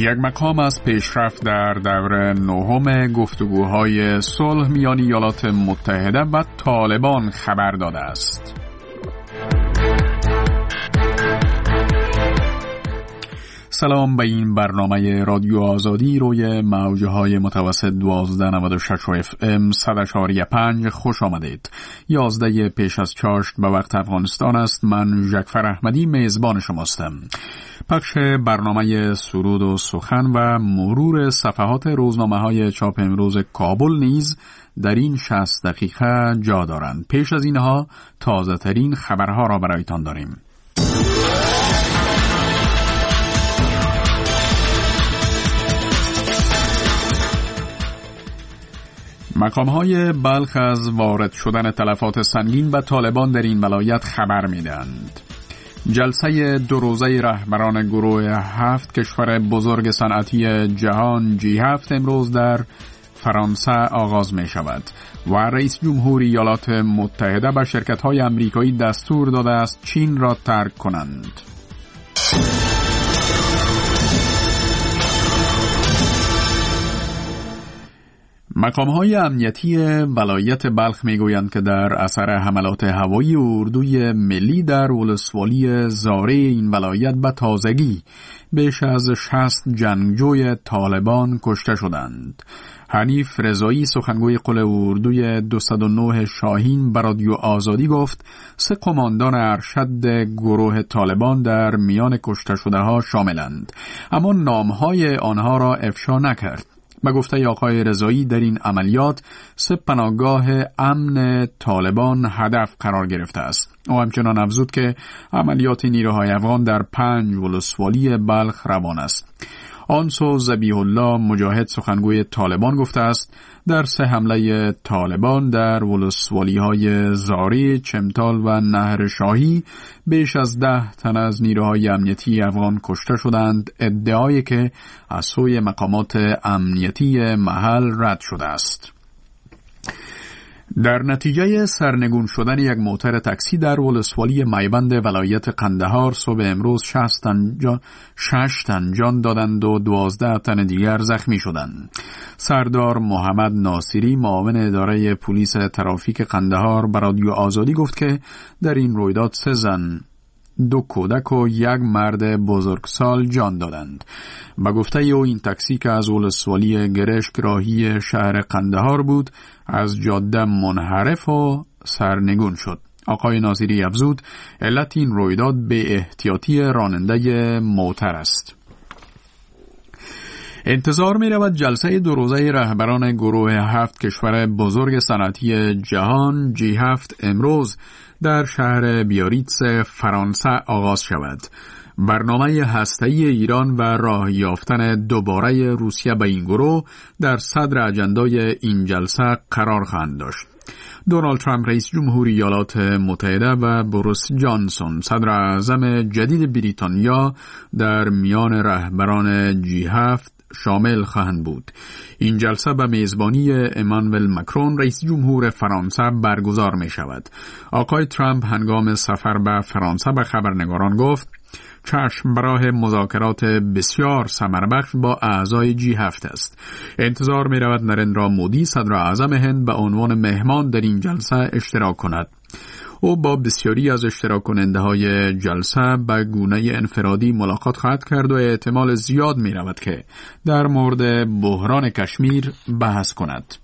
یک مقام از پیشرفت در دور نهم گفتگوهای صلح میان ایالات متحده و طالبان خبر داده است. سلام به این برنامه رادیو آزادی روی موجهای متوسط 1296 FM 100.5 خوش آمدید. 11 پیش از چاشت به وقت افغانستان است. من جعفر احمدی میزبان شماستم. پخش برنامه سرود و سخن و مرور صفحات روزنامه‌های چاپ امروز کابل نیز در این 60 دقیقه جا دارند. پیش از اینها تازه ترین خبرها را برایتان داریم. مقام‌های بلخ از وارد شدن تلفات سنگین به طالبان در این ولایت خبر می‌دهند. جلسه 2 روزه رهبران گروه 7 کشور بزرگ صنعتی جهان G7 امروز در فرانسه آغاز می شود و رئیس جمهور ایالات متحده به شرکت‌های آمریکایی دستور داده است چین را ترک کنند. مقام‌های امنیتی ولایت بلخ میگویند که در اثر حملات هوایی اردوی ملی در ولسوالی زاره این ولایت به تازگی بیش از 60 جنگجوی طالبان کشته شدند. حنیف رضایی سخنگوی قل اردوی 209 شاهین به رادیو آزادی گفت 3 قماندان ارشد گروه طالبان در میان کشته شده ها شاملند، اما نامهای آنها را افشا نکرد. به گفته آقای رضایی در این عملیات 3 پناهگاه امن طالبان هدف قرار گرفته است. او همچنان افزود که عملیات نیروهای افغان در 5 ولسوالی بلخ روان است. آنسو ذبیح الله مجاهد سخنگوی طالبان گفته است در 3 حمله طالبان در ولسوالی‌های زاری، چمتال و نهر شاهی بیش از 10 تن از نیروهای امنیتی افغان کشته شدند، ادعایی که از سوی مقامات امنیتی محل رد شده است. در نتیجه سرنگون شدن یک موتر تاکسی در ولسوالی میبند ولایت قندهار صبح امروز 6 تن جان دادند و 12 تن دیگر زخمی شدند. سردار محمد ناصری معاون اداره پلیس ترافیک قندهار به رادیو آزادی گفت که در این رویداد 3 زن، 2 کودک و 1 مرد بزرگسال جان دادند. به گفته او این تاکسی که از ولسوالی گرشک راهی شهر قندهار بود از جاده منحرف و سرنگون شد. آقای ناصری افزود علت این رویداد به احتیاطی راننده موتر است. انتظار می رود جلسه 2 روزه رهبران گروه 7 کشور بزرگ صنعتی جهان G7 امروز در شهر بیاریتس فرانسه آغاز شود. برنامه هسته‌ای ایران و راه یافتن دوباره روسیه به این گروه در صدر اجندای این جلسه قرار خواهند داشت. دونالد ترامپ رئیس جمهور ایالات متحده و بوریس جانسون صدر اعظم جدید بریتانیا در میان رهبران G7 شامل خواهند بود. این جلسه به میزبانی امانوئل مکرون رئیس جمهور فرانسه برگزار می شود. آقای ترامپ هنگام سفر به فرانسه به خبرنگاران گفت چشم براه مذاکرات بسیار ثمربخش با اعضای G7 است. انتظار می رود نریندرا مودی صدر اعظم هند به عنوان مهمان در این جلسه اشتراک کند. او با بسیاری از اشتراک کننده های جلسه به گونه انفرادی ملاقات خواهد کرد و احتمال زیاد می رود که در مورد بحران کشمیر بحث کند.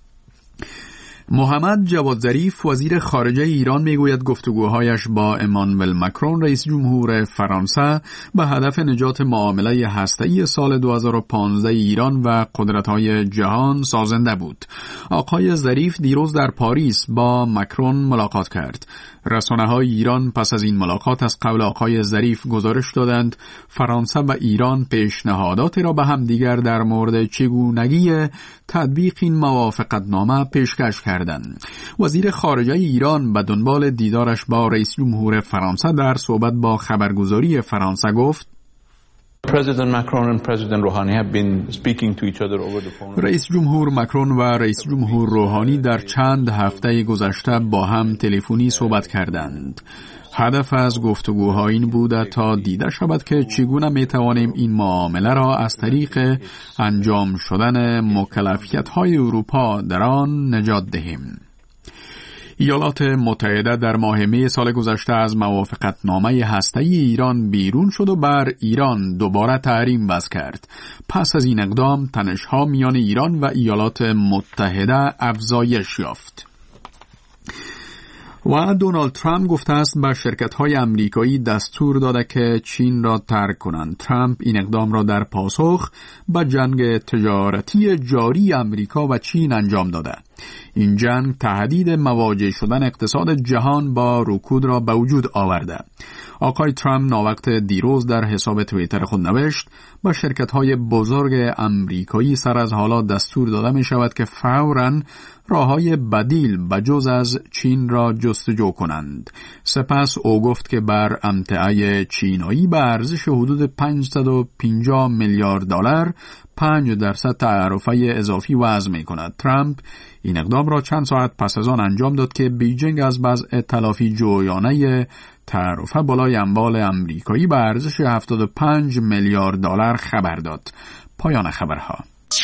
محمد جواد ظریف وزیر خارجه ایران میگوید گفتگوهایش با امانوئل مکرون رئیس جمهور فرانسه به هدف نجات معامله هسته‌ای سال 2015 ایران و قدرت‌های جهان سازنده بود. آقای ظریف دیروز در پاریس با مکرون ملاقات کرد. رسانه‌های ایران پس از این ملاقات از قول آقای ظریف گزارش دادند فرانسه و ایران پیشنهاداتی را به هم دیگر در مورد چگونگی تطبیق این موافقتنامه پیشکش کردند. وزیر خارجه ایران به دنبال دیدارش با رئیس جمهور فرانسه در صحبت با خبرگزاری فرانسه گفت رئیس جمهور مکرون و رئیس جمهور روحانی در چند هفته گذشته با هم تلفنی صحبت کردند. هدف از گفتگوها این بود تا دیده شود که چگونه می توانیم این معامله را از طریق انجام شدن مکلفیت‌های اروپا در آن نجات دهیم. ایالات متحده در ماه می سال گذشته از موافقتنامه هسته‌ای ایران بیرون شد و بر ایران دوباره تحریم وضع کرد. پس از این اقدام تنش‌ها میان ایران و ایالات متحده افزایش یافت. و دونالد ترامپ گفته است به شرکت‌های آمریکایی دستور داده که چین را ترک کنند. ترامپ این اقدام را در پاسخ به جنگ تجارتی جاری آمریکا و چین انجام داده. این جنگ تهدید مواجه شدن اقتصاد جهان با رکود را به وجود آورده. آقای ترامپ ناوقت دیروز در حساب توییتر خود نوشت با شرکت‌های بزرگ آمریکایی سر از حالا دستور داده می شود که فوراً راه‌های بدیل بجز از چین را جستجو کنند. سپس او گفت که بر امتعه چینایی به ارزش حدود 550 میلیارد دلار 5% تعرفه اضافی وضع می کند. ترامپ این اقدام را چند ساعت پس از آن انجام داد که بیجینگ از وضع تلافی جویانه تعرفه بالای اموال آمریکایی به ارزش 75 میلیارد دلار خبر داد. پایان خبرها.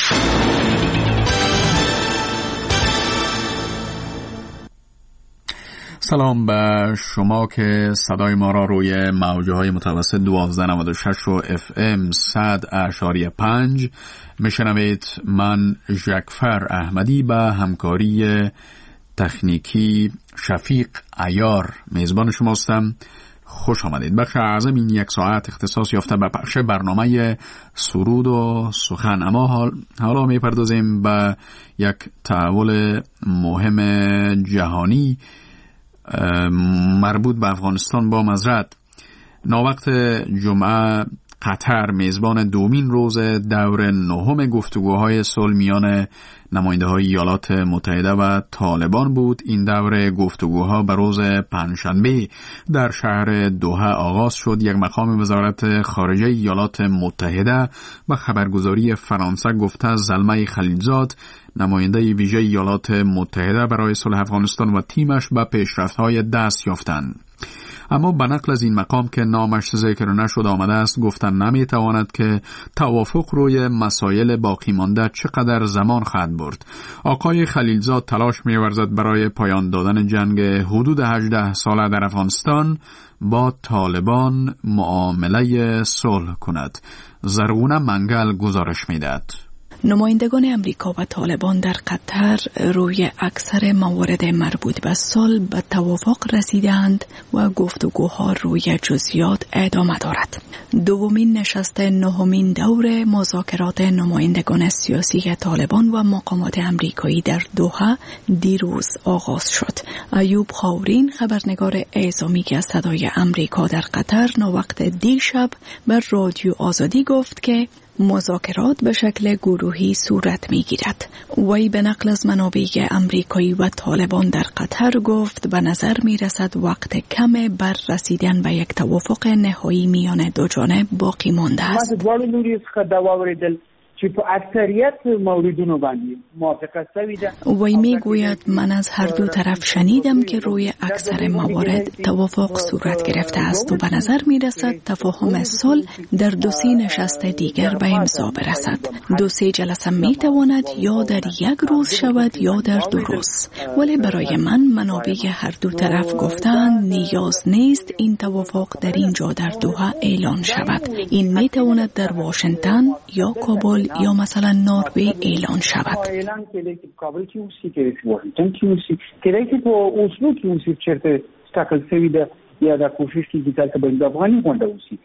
سلام به شما که صدای ما را روی موج‌های متوسط 1296 و FM 100.5 میشنوید. من ژکفر احمدی به همکاری تکنیکی شفیق عیار میزبان شما هستم. خوش آمدید. بخش اعظم این یک ساعت اختصاص یافته به پخش برنامه سرود و سخن، اما حالا میپردازیم به یک تحول مهم جهانی مربوط به افغانستان. با معذرت، ناوقت جمعه قطر میزبان دومین روز دور نهم گفتگوهای صلح میان نماینده‌های ایالات متحده و طالبان بود. این دور گفتگوها به روز پنجشنبه در شهر دوحه آغاز شد. یک مقام وزارت خارجه ایالات متحده و خبرگزاری فرانسه گفته زلمه خلیلزاد، نماینده ویژه ایالات متحده برای صلح افغانستان و تیمش به پیشرفت‌های دست یافتند. اما به نقل از این مقام که نامش ذکر نشد آمده است، گفتن نمیتواند که توافق روی مسائل باقی مانده چقدر زمان خواهد برد. آقای خلیلزاد تلاش می‌ورزد برای پایان دادن جنگ حدود 18 ساله در افغانستان با طالبان معامله صلح کند. زرغونه منگل گزارش می‌دهد. نمایندگان امریکا و طالبان در قطر روی اکثر موارد مربوط به صلح به توافق رسیدند و گفتگوها روی جزئیات ادامه دارد. دومین نشست نهمین دور مذاکرات نمایندگان سیاسی طالبان و مقامات امریکایی در دوحه دیروز آغاز شد. ایوب خاورین، خبرنگار اعزامی از صدای امریکا در قطر، ناوقت دیشب بر رادیو آزادی گفت که مذاکرات به شکل گروهی صورت می‌گیرد. وی به نقل از منابع امریکایی و طالبان در قطر گفت به نظر می‌رسد وقت کم بر رسیدن به یک توافق نهایی میان دو جانب باقی مانده است. چې په اکثریت موردونو باندې موافقه شوې ده. وی میگوید من از هر دو طرف شنیدم که روی اکثر موارد توافق صورت گرفته است و به نظر میرسد تفاهم صلح در 2-3 نشست دیگر به امضا برسد. 2-3 جلسه میتواند یا در یک روز شود یا در 2 روز، ولی برای من منابع هر دو طرف گفتند نیاز نیست این توافق در اینجا در دوحه اعلان شود. این میتواند در واشنگتن یا کابل یا مثلا نروژ اعلان شود. اعلان کېږي چې کابل کې اوسي، کې واشنگټن کې اوسي، کېدای شي په اوسلو کې اوسي، چیرته ټاکل شوی ده یا د کوشش کېږي چې په افغاني غونډه اوسي.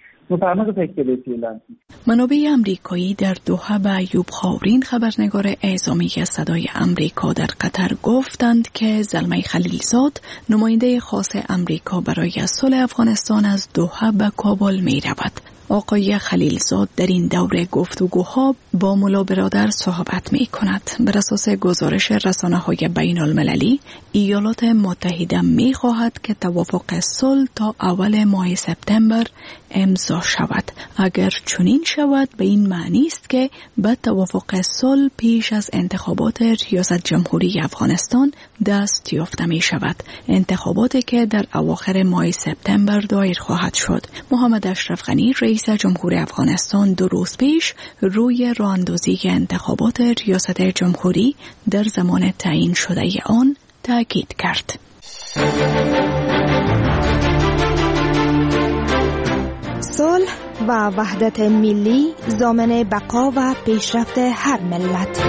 منابع امریکایی در دوحه به ایوب خاورین، خبرنگار اعزامی صدای امریکا در قطر، گفتند که زلمه خلیلزاد، نماینده خاص امریکا برای صلح افغانستان، از دوحه به کابل می رود. آقای خلیلزاد در این دوره گفتگوها با ملا برادر صحبت می کند. بر اساس گزارش رسانه‌های بین المللی، ایالات متحده می خواهد که توافق صلح تا اول ماه سپتامبر امضا شود. اگر چنین شود به این معنی است که به توافق صلح پیش از انتخابات ریاست جمهوری افغانستان دست یافته می شود. انتخاباتی که در اواخر ماه سپتامبر دایر خواهد شد. محمد اشرف غنی رئیس جمهور افغانستان 2 روز پیش روی راهاندازی انتخابات ریاست جمهوری در زمان تعیین شده آن تاکید کرد. صلح و وحدت ملی ضامن بقا و پیشرفت هر ملت.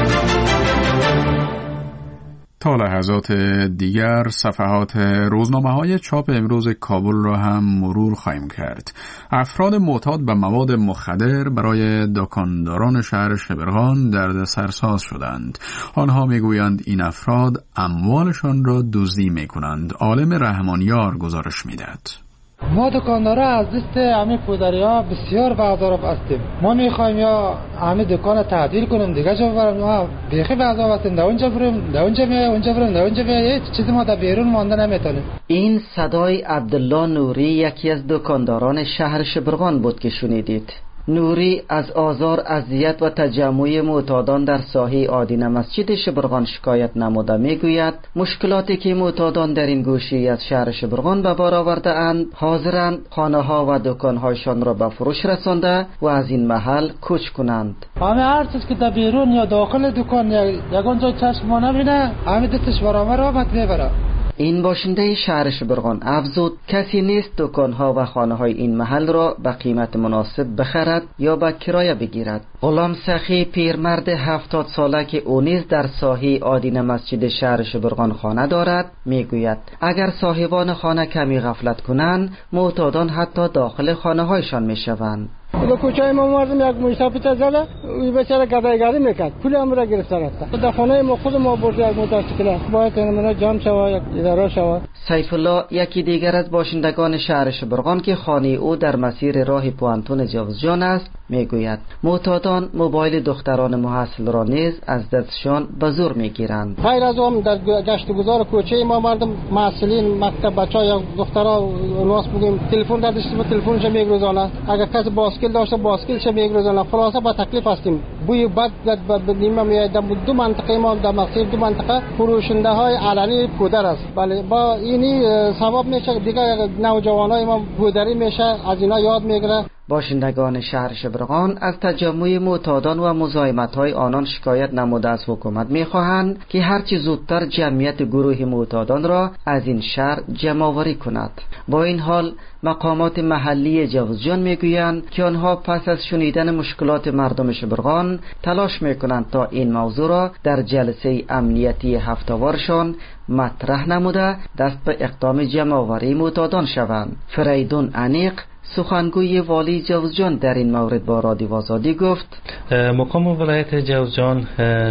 تا لحظات دیگر صفحات روزنامه‌های چاپ امروز کابل را هم مرور خواهیم کرد. افراد معتاد به مواد مخدر برای دکانداران شهر شبرغان دردسرساز شدند. آنها میگویند این افراد اموالشان را دزدی میکنند. عالم رحمانیار گزارش میدهد. ما دکاندارا از دست همین پودریا بسیار بی‌عذاب هستیم. ما میخوایم یا همین دکان تعطیل کنیم دیگه جا بریم، ما بیخی بی‌عذاب هستیم. اونجا بریم، اونجا بریم، هیچ چیزی ما در بیرون مانده نمیتونیم. این صدای عبدالله نوری یکی از دکانداران شهر شبرغان بود که شنیدید. نوری از آزار، اذیت و تجمع معتادان در ساحه آدینه مسجد شبرغان شکایت نموده میگوید مشکلاتی که معتادان در این گوشه از شهر شبرغان به بار آورده اند، حاضرند خانه ها و دکان هایشان را به فروش رسانده و از این محل کوچ کنند. همه هر چیز که در بیرون یا داخل دکان یگان جای چشم ما نبینه، همه دستش برامه را آمد میبره. این باشنده شهر شبرغان افزود کسی نیست دکانها و خانه های این محل را به قیمت مناسب بخرد یا به کرایه بگیرد. غلام سخی پیرمرد 70 ساله که او نیز در ساحه آدینه مسجد شهر شبرغان خانه دارد میگوید اگر صاحبان خانه کمی غفلت کنند معتادان حتی داخل خانه هایشان میشوند. در کوچه ما مردم یک مشتاق زده این بیچاره گدایگری میکرد، پول هم را گرفته رفته. در خانه ما خود ما برد یک موتورسیکل باید اینمون جمع شود، یک اداره شود. سیف الله یکی دیگر از باشندگان شهر شبرغان که خانه او در مسیر راه پوانتون جوزجان است میگوید معتادان موبایل دختران محصل را نیز از دستشان به زور میگیرند. غیر از آن در گشت گذار کوچه ما مردم محصلین مکتب بچه‌ها یا دخترها راست بگیم تلفن در دست تلفنش میگذارند، اگر کسی باسکل داشته باسکلش میگذارند. خلاصه با تکلیف هستیم. بوی بد بدیم میاد. در دو منطقه ما در مسیر دو منطقه فروشنده های علنی پودر است. بله با اینی سبب میشه دیگه نوجوانای ما پودری میشه، از اینا یاد میگیره. باشندگان شهر شبرغان از تجمع معتادان و مزاحمت‌های آنان شکایت نموده از حکومت می‌خواهند که هرچی زودتر جمعیت گروه معتادان را از این شهر جمع‌آوری کند. با این حال مقامات محلی جوزجان میگویند که آنها پس از شنیدن مشکلات مردم شبرغان تلاش میکنند تا این موضوع را در جلسه امنیتی هفته‌وارشان مطرح نموده دست به اقدام جمع‌آوری معتادان شوند. فریدون انیق سخنگوی والی جوزجان در این مورد با رادیو آزادی گفت مقام ولایت جوزجان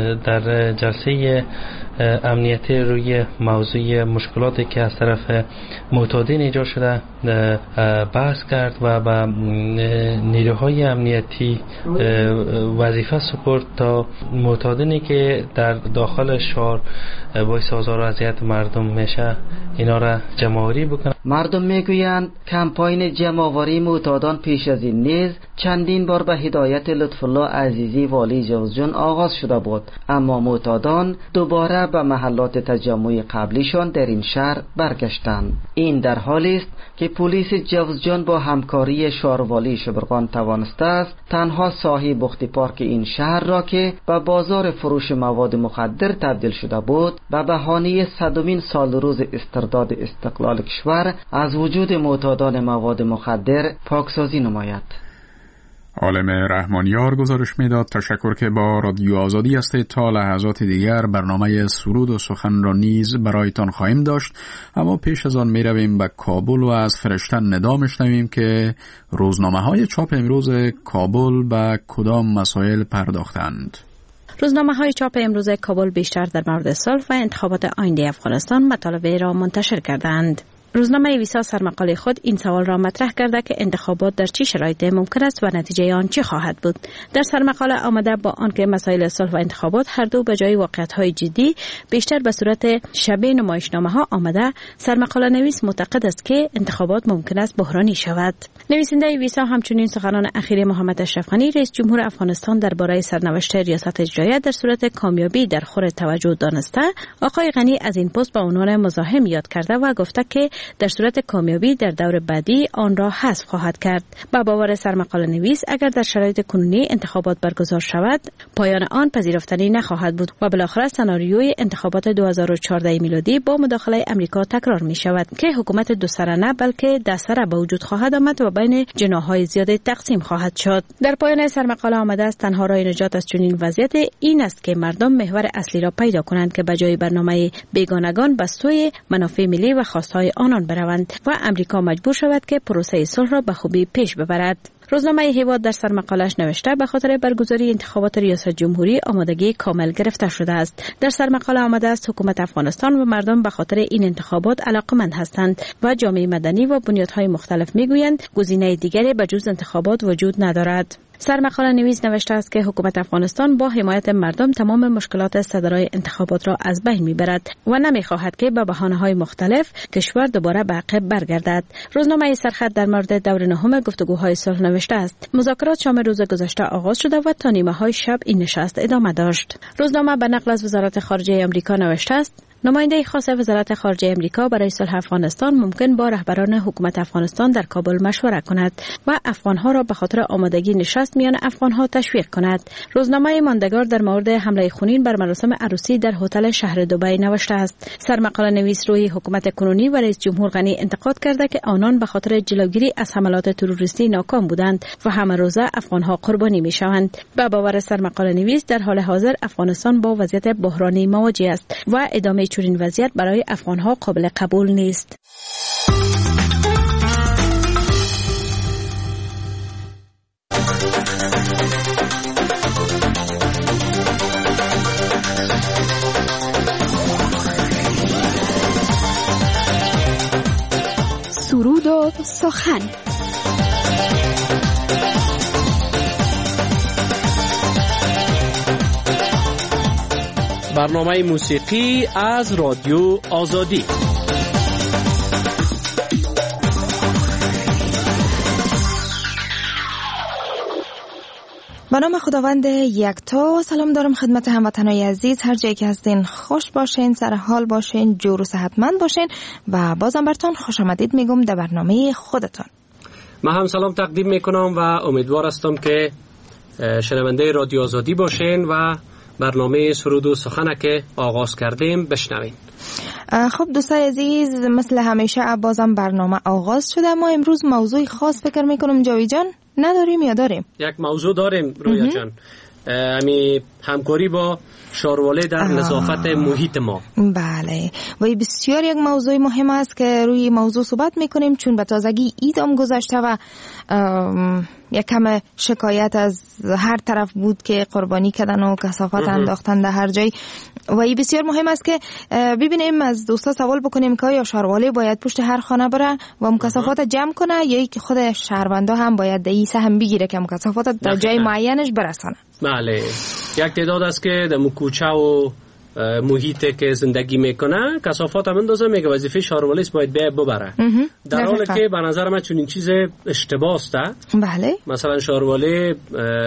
در جلسه امنیتی روی موضوع مشکلاتی که از طرف معتادین ایجاد شده بحث کرد و با نیروهای امنیتی وظیفه سپرد تا معتادینی که در داخل شهر باعث آزار و اذیت مردم میشه اینا را جمع‌آوری بکنند. مردم میگویند کمپاین جمع‌آوری معتادان پیش از این نیز چندین بار به هدایت لطف الله عزیزی والی جوزجان آغاز شده بود، اما معتادان دوباره به محلات تجمع قبلیشان در این شهر برگشتند. این در حالی است که پلیس جوزجان با همکاری شهروالی شبرغان توانسته است تنها ساحه بخت پارک این شهر را که به بازار فروش مواد مخدر تبدیل شده بود به بهانه 100مین سال روز استرداد استقلال کشور از وجود معتادان مواد مخدر پاکسازی نماید. عالم رحمانیار گزارش میداد. تشکر که با رادیو آزادی هستید. تا لحظات دیگر برنامه سرود و سخن را نیز برایتان خواهیم داشت، اما پیش از آن می رویم به کابل و از فرشتن ندا میشنویم که روزنامه های چاپ امروز کابل به کدام مسائل پرداختند. روزنامه‌های چاپ امروز کابل بیشتر در مورد صلح و انتخابات آینده افغانستان مطالب را منتشر کردند. روزنامه ویسا سرمقاله خود این سوال را مطرح کرده که انتخابات در چه شرایطی ممکن است و نتیجه آن چه خواهد بود. در سرمقاله آمده با آنکه مسائل صلح و انتخابات هر دو به جای واقعیت‌های جدی بیشتر به صورت شبیه نمایشنامه‌ها آمده، سرمقاله نویس معتقد است که انتخابات ممکن است بحرانی شود. نویسنده ویسا همچنین سخنان اخیر محمد اشرف غنی رئیس جمهور افغانستان درباره سرنوشت ریاست اجرایی در صورت کامیابی در خور توجه دانسته، آقای غنی از این پست به عنوان مزاحم یاد کرده و گفته که در صورت کامیابی در دور بعدی آن را حذف خواهد کرد. با باور سرمقاله نویس اگر در شرایط کنونی انتخابات برگزار شود، پایان آن پذیرفتنی نخواهد بود و بالاخره سناریوی انتخابات 2014 میلادی با مداخله امریکا تکرار می شود که حکومت دو سره نه بلکه ده سره به وجود خواهد آمد و بین جناح‌های زیاد تقسیم خواهد شد. در پایان سرمقاله آمده است تنها راه نجات از چنین وضعیت این است که مردم محور اصلی را پیدا کنند که بجای برنامه بیگانگان به سوی منافع ملی و خواستهای آنان بروند و امریکا مجبور شود که پروسه صلح را به خوبی پیش ببرد. روزنامه هیواد در سرمقاله‌اش نوشته به خاطر برگزاری انتخابات ریاست جمهوری آمادگی کامل گرفته شده است. در سرمقاله آمده است حکومت افغانستان و مردم به خاطر این انتخابات علاقمند هستند و جامعه مدنی و بنیادهای مختلف میگویند گزینه دیگری به جز انتخابات وجود ندارد. سرمقاله نویس نوشته است که حکومت افغانستان با حمایت مردم تمام مشکلات صدرای انتخابات را از بین میبرد و نمیخواهد که به بهانه‌های مختلف کشور دوباره به عقب برگردد. روزنامه سرخط در مورد دور نهم گفتگوهای صلح نوشته است مذاکرات شام روز گذشته آغاز شده و تا نیمه‌های شب این نشست ادامه داشت. روزنامه به نقل از وزارت خارجه آمریکا نوشته است نماینده خاص وزارت خارجه آمریکا برای صلح افغانستان ممکن با رهبران حکومت افغانستان در کابل مشوره کند و افغانها را به خاطر آمادگی نشست میان افغانها تشویق کند. روزنامه ماندگار در مورد حمله خونین بر مراسم عروسی در هتل شهر دبی نوشته است سرمقاله نویس روی حکومت کنونی و رئیس جمهور غنی انتقاد کرده که آنان به خاطر جلوگیری از حملات تروریستی ناکام بودند و همه روزه افغانها قربانی میشوند. به باور سرمقاله نویس در حال حاضر افغانستان با وضعیت بحرانی مواجه است و ادامه چنین وضعیت برای افغانها قابل قبول نیست. سرود و سخن. برنامه موسیقی از رادیو آزادی. به نام خداوند یکتا سلام دارم خدمت هموطنان عزیز، هر جایی که هستین خوش باشین، سر حال باشین، جور و صحتمند باشین و بازم براتون خوش آمدید میگم در برنامه خودتون. من هم سلام تقدیم میکنم و امیدوار هستم که شنونده رادیو آزادی باشین و برنامه سرود و سخن که آغاز کردیم بشنوین. خب دوستای عزیز، مثل همیشه بازم برنامه آغاز شده. ما امروز موضوع خاص فکر میکنم جاوی جان نداریم یا داریم؟ یک موضوع داریم رویا جان، امی همکاری با شارواله در نظافت محیط ما. بله و بسیار یک موضوع مهم است که روی موضوع صحبت میکنیم چون به تازگی عید هم گذشته و یک کم شکایت از هر طرف بود که قربانی کردن و کثافت انداختن در هر جای و این بسیار مهم است که ببینیم از دوستا سوال بکنیم که یا شهروالی باید پشت هر خانه بره و مکثافات جمع کنه یا که خود شهروندا هم باید در این سهم بگیره که مکثافات در جای معینش برسانه. بله، یک تعداد است که در کوچه و محیطی که زندگی میکنه کثافات هم اندازه میگه وظیفه شهروالی است باید ببره، در حالی که به نظر من چون این چیز اشتباه است. بله، مثلا شهروالی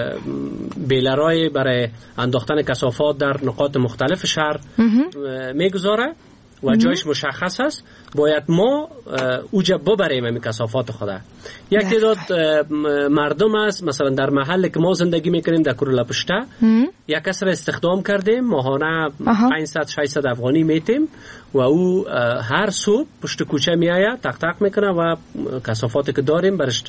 بیلرای برای انداختن کثافات در نقاط مختلف شهر میگذاره و جایش مشخص است، باید ما اوجا ببریم این کثافات خدا. یک تعداد مردم است مثلا در محل که ما زندگی میکنیم در کرولا پشته یک کس را استخدام کردیم، ماهانه 500-600 افغانی میتیم و او هر صبح پشت کوچه میآید تق تق میکنه و کثافاتی که داریم برش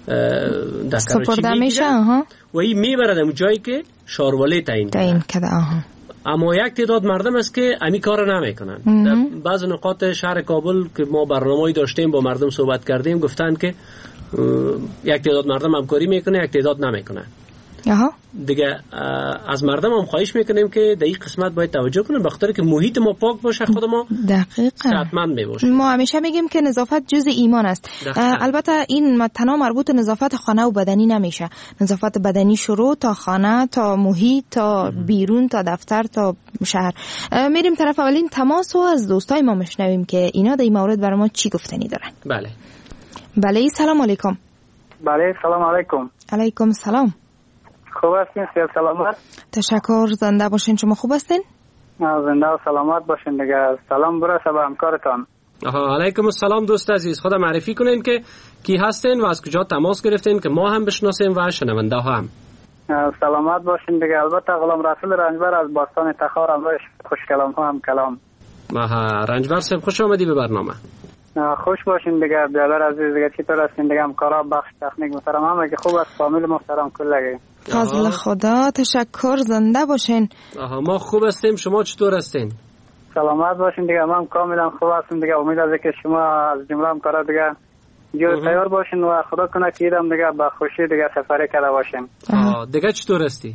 سپرده میشه و این میبرد اون جایی که شهروالی تعیین کرده. اما یک تعداد مردم است که امی کار نمیکنن. در بعض نقاط شهر کابل که ما برنامه‌ای داشتیم با مردم صحبت کردیم گفتن که یک تعداد مردم همکاری میکنه یک تعداد نمیکنه. دیگه از مردم هم خواهش میکنیم که در این قسمت باید توجه کنیم، بخاطر که محیط ما پاک باشه، خود ما صحتمند میباشه. ما همیشه میگیم که نظافت جز ایمان است. البته این تنها مربوط نظافت خانه و بدنی نمیشه، نظافت بدنی شروع تا خانه، تا محیط، تا بیرون، تا دفتر، تا شهر. میریم طرف اولین تماس و از دوستای ما میشنویم که اینا در این مورد برای ما چی گفتنی دارن. بله سلام علیکم. بله سلام علیکم. علیکم سلام. خوب هستین؟ سیاد سلامت. تشکر. زنده باشین. شما خوب هستین؟ زنده و سلامت باشین دیگه. سلام برسه به همکارتان. علیکم السلام دوست عزیز. خود معرفی کنین که کی هستین و از کجا تماس گرفتین که ما هم بشناسیم و شنونده هم. سلامت باشین دیگه. البته غلام رسول رنجبر از باستان تخار، امروز خوش کلام هم کلام. رنجبر صاحب خوش آمدی به برنامه. خوش باشین دیگه. بیادر عزیز دیگه چطور هستین دیگه؟ همکارا بخش تکنیک محترم همه که خوب است، فامیل محترم کلگی. فضل خدا. تشکر. زنده باشین. ما خوب هستیم. شما چطور هستین؟ سلامت باشین دیگه. من کاملا خوب هستم دیگه. امید است که شما از جمله همکارا دیگه جور تیار باشین و خدا کنه که ایدم دیگه با خوشی دیگه سفری کرده باشین. دیگه چطور هستی؟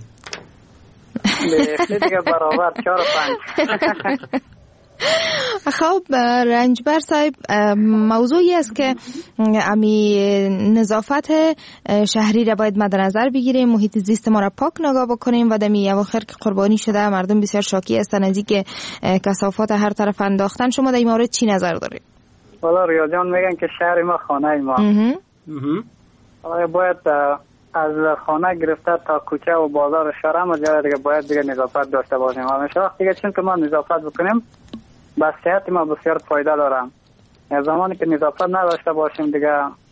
دیگه برابر 4 و 5. خب رنجبر صاحب، موضوعی است که امی نظافت شهری را باید مد نظر بگیریم، محیط زیست ما را پاک نگاه بکنیم و دمی اواخر که قربانی شده مردم بسیار شاکی هستند از اینکه کثافات هر طرف انداختن. شما در این مورد چی نظر دارید؟ والا ریا جان میگن که شهر ما خانه ما. باید از خانه گرفته تا کوچه و بازار شهر هم جای دیگه باید دیگه نظافت داشته باشیم. همیشه وقتی که چون که ما نظافت بکنیم به صحت ما بسیار فایده دارم. زمانی که نظافت نداشته باشیم دیگه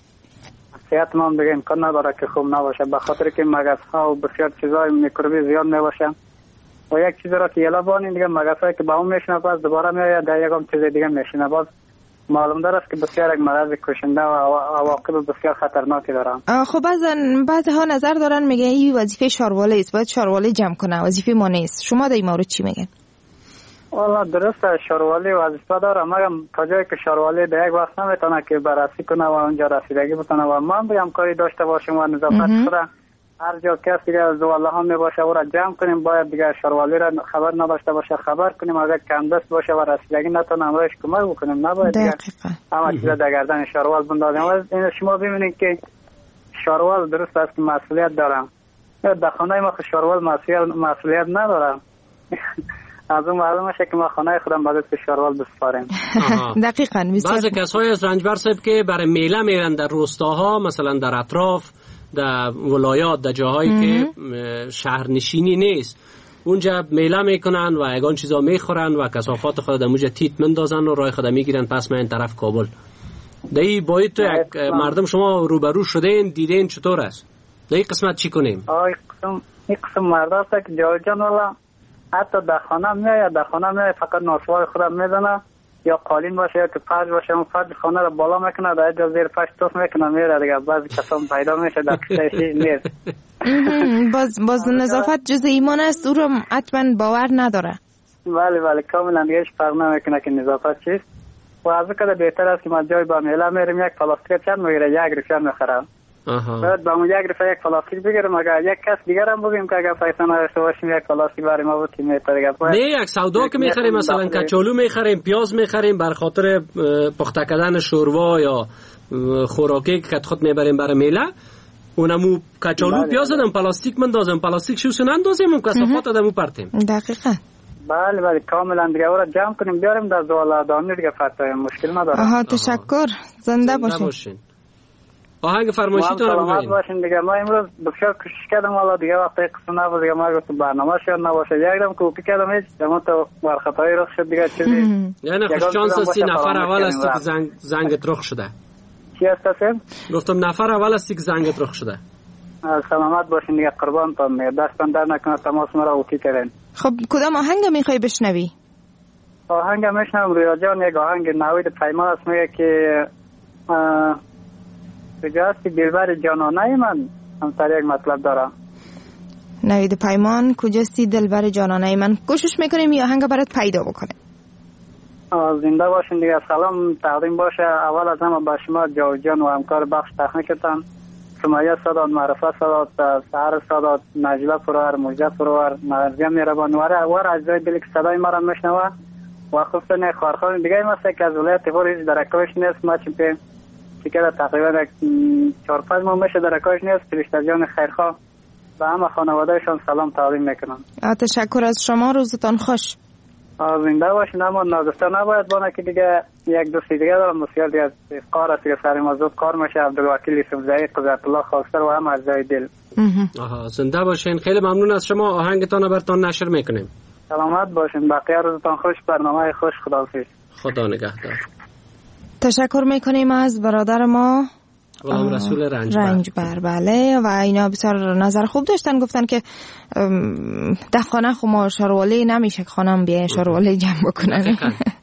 صحت ما دیگه امکان نداره که خوب نباشه، به خاطر که مگس ها و بسیار چیزای میکروبی زیاد میباشه و یک چیز را که یلا بانیم دیگه مگس هایی که با اون میشنه باز دوباره میآید در یکم چیز دیگه میشنه، باز معلوم داره است که بسیار یک مرض کشنده و عواقب بسیار خطرناکی دارن. خب بعضی ها نظر دارن میگه این وظیفه شارواله است، باید شارواله جمع کنه، وظیفه ما نیست. شما در این مورد چی میگن؟ والا درسته شاروالی وظیفه داره، مگم تا جایی که شاروالی در یک وقت نمیتونه که بررسی کنه و اونجا رسیدگی بکنه و ما هم همکاری داشته باشیم و نظافت خود هر جا کسی دیگه از دوله ها میباشه او را جمع کنیم. باید دیگه شاروالی را خبر نداشته باشه خبر کنیم، اگر کمدست باشه و رسیدگی نتونه امروش کمک بکنیم. نباید دیگه همه چیز در گردن شاروال بندازیم. این شما ببینید که شاروال درست است که مسئولیت داره، در خانه ما شاروال مسئولیت نداره. از اون معلوم میشه که ما خانه خودم باید به شاروال بسپاریم. دقیقاً. بعضی کسایی از رنجبر صاحب که برای میله میرن در روستاها، مثلا در اطراف در ولایات، در جاهایی که شهرنشینی نیست، اونجا میله میکنن و یگان چیزا میخورن و کثافات خود در اونجا تیت مندازن و راه خود میگیرن پس میان طرف کابل. دایی باید تو یک مردم شما روبرو شدین دیدین چطور است؟ دایی قسمت چی کنیم؟ این قسم مرد است که جان والا حتی در خانه میاد فقط ناسوار خودم میزنه، یا قالین باشه یا که فرش باشه اون فرش خانه رو بالا میکنه، در اینجا زیر فرش توف میکنه میره دیگه. بعضی کسان پیدا میشه در کشتی نیست. باز نظافت جز ایمان است، او رو حتما باور نداره. بله کاملا دیگه هیچ فرق نمیکنه که نظافت چیست. و از کده بهتر است که ما جای با میله میریم یک پلاستیک چند میگیره 1 روپیه میخرم. باید با اون 1 روپیه یک پلاستیک بگیرم، اگر یک کس دیگر هم بگیم که اگر پیسه نداشته باشیم یک پلاستیک برای ما بود میتونه. نه یک سودا که میخریم مثلا کچالو میخریم، پیاز میخریم بر خاطر پخته کردن شوروا یا خوراکی که خود میبریم برای میله، اونمو کچالو پیاز دادم پلاستیک مندازم، پلاستیک شوسو نندازیم اون کثافات دادمو پرتیم. دقیقاً. بله کاملا دیگه اون را جمع کنیم بیاریم در زوالادانی دیگه فتای مشکل نداره. تشکر. زنده باشین. آهنگ فرمایشیتون رو بگوین. باشین دیگه. ما امروز بسیار کوشش کردم والا دیگه وقتی قسم نبود دیگه ما گفتم برنامه شد نباشه، یکدم کپی کردم هیچ دم تو برخطایی رخ شد دیگه چیزی. یعنی خوش شانس هستی نفر اول است که زنگت رخ شده. چی هست اسم؟ گفتم نفر اول است که زنگت رخ شده. سلامت باشین دیگه قربانتون. دستان در نکنه تماس مرا اوکی کردین. خب کدام آهنگ میخوای بشنوی؟ آهنگ میشنوم رویا جان یک آهنگ نوید پیمان است میگه که کجاستی دلبر جانانه من هم سر یک مطلب داره. نوید پیمان کجاستی دلبر جانانه من. کوشش میکنیم این آهنگ برات پیدا بکنه. زنده باشین دیگه. سلام تقدیم باشه اول از همه به شما جاوید جان و همکار بخش تکنیکتان سمیه صداد، معرفه صداد، سهر صداد، نجله پرور، مجده پرور، مرزیم مهربان ور اجزای دلی که صدای ما را میشنوه و خصوصا خواهرخوان دیگه است که از ولایت غور هیچ درکاش نیست. ما چه که تقریبا 4-5 ماه میشه درکاش نیست. فرشته جان خیرخواه به همه خانوادهشان سلام تقدیم میکنم. تشکر از شما، روزتان خوش. زنده باشین. اما ناگفته نباید بانه که دیگه یک دوست دیگه دارم بسیار دیگه از کار است که سر ما زود کار میشه. عبدالوکیل یوسفزئی قدرت الله خاکسر و هم از جای دل. زنده باشین. خیلی ممنون از شما. آهنگتان براتون نشر میکنیم. سلامت باشین. بقیه روزتان خوش. برنامه خوش. خداحافظ. خدا نگهدار. تشکر میکنیم از برادر ما غلام رسول رنجبر. بله، و اینا بسیار نظر خوب داشتن. گفتن که ده خانه خو ما شاروالی نمیشه که خانم بیاین شاروالی جمع بکنن.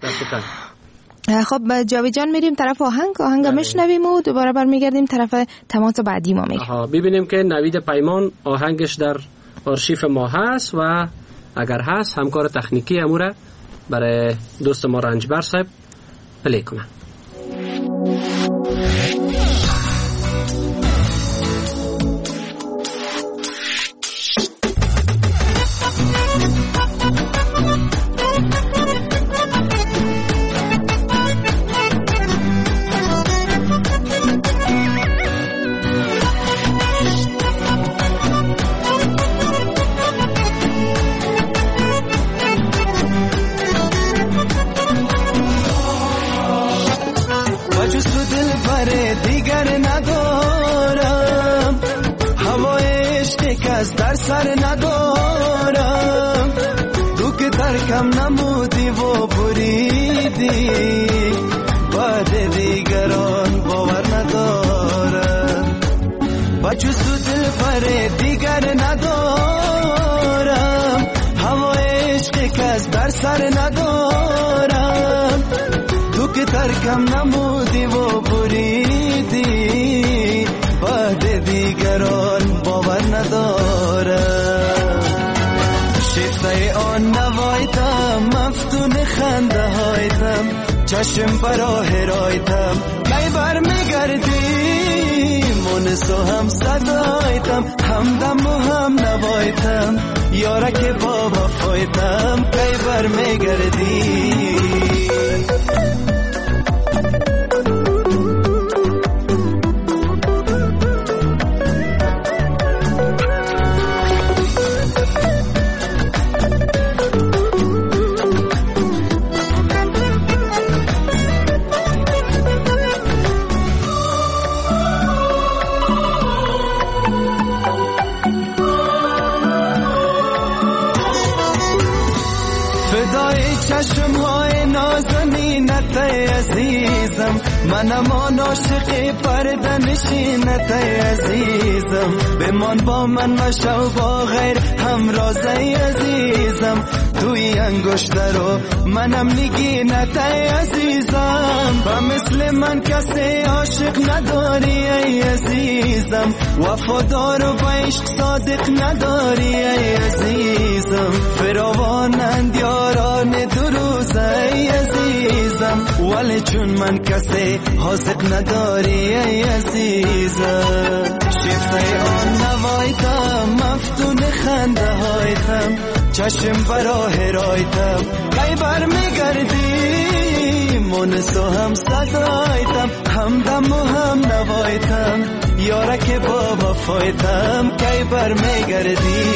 خب جاوید جان میریم طرف آهنگ میشنویم و دوباره برمیگردیم طرف تماس بعدی ما میریم. ببینیم که نوید پیمان آهنگش در آرشیف ما هست و اگر هست همکار تکنیکی اموره برای دوست ما رنجبر صاحب پلی کنن. در سر ندارم تو که ترکم نمودی و بریدی بعد دیگران باور ندارم بچه سو دل بر دیگر ندارم هوا عشق کس در سر ندارم تو که ترکم نمودی و بریدی بعد دیگران باور ندارم شیفته آن نوایتم مفتون خنده هایتم چشم براه رایتم کی بر میگردی مونسو هم صدایتم همدم و هم نوایتم یارک بابا فایتم کی بر میگردی چشم های نازنینت عزیزم منم آن عاشق پرده نشینت عزیزم بمان با من مشو با غیر همراز عزیزم توی انگشت رو منم نگینت عزیزم و مثل من کسی عاشق نداری ای عزیزم وفادار و با عشق صادق نداری ای عزیزم فراوانند یاران دو روز ای عزیزم ولی چون من کسی حاضق نداری ای عزیزم شیفته آن نوایتم مفتون خنده هایتم چشم براه رایتم کی بر میگردی مونسو هم صدایتم همدم و هم نوایتم یارک بابا فایتم کی بر میگردی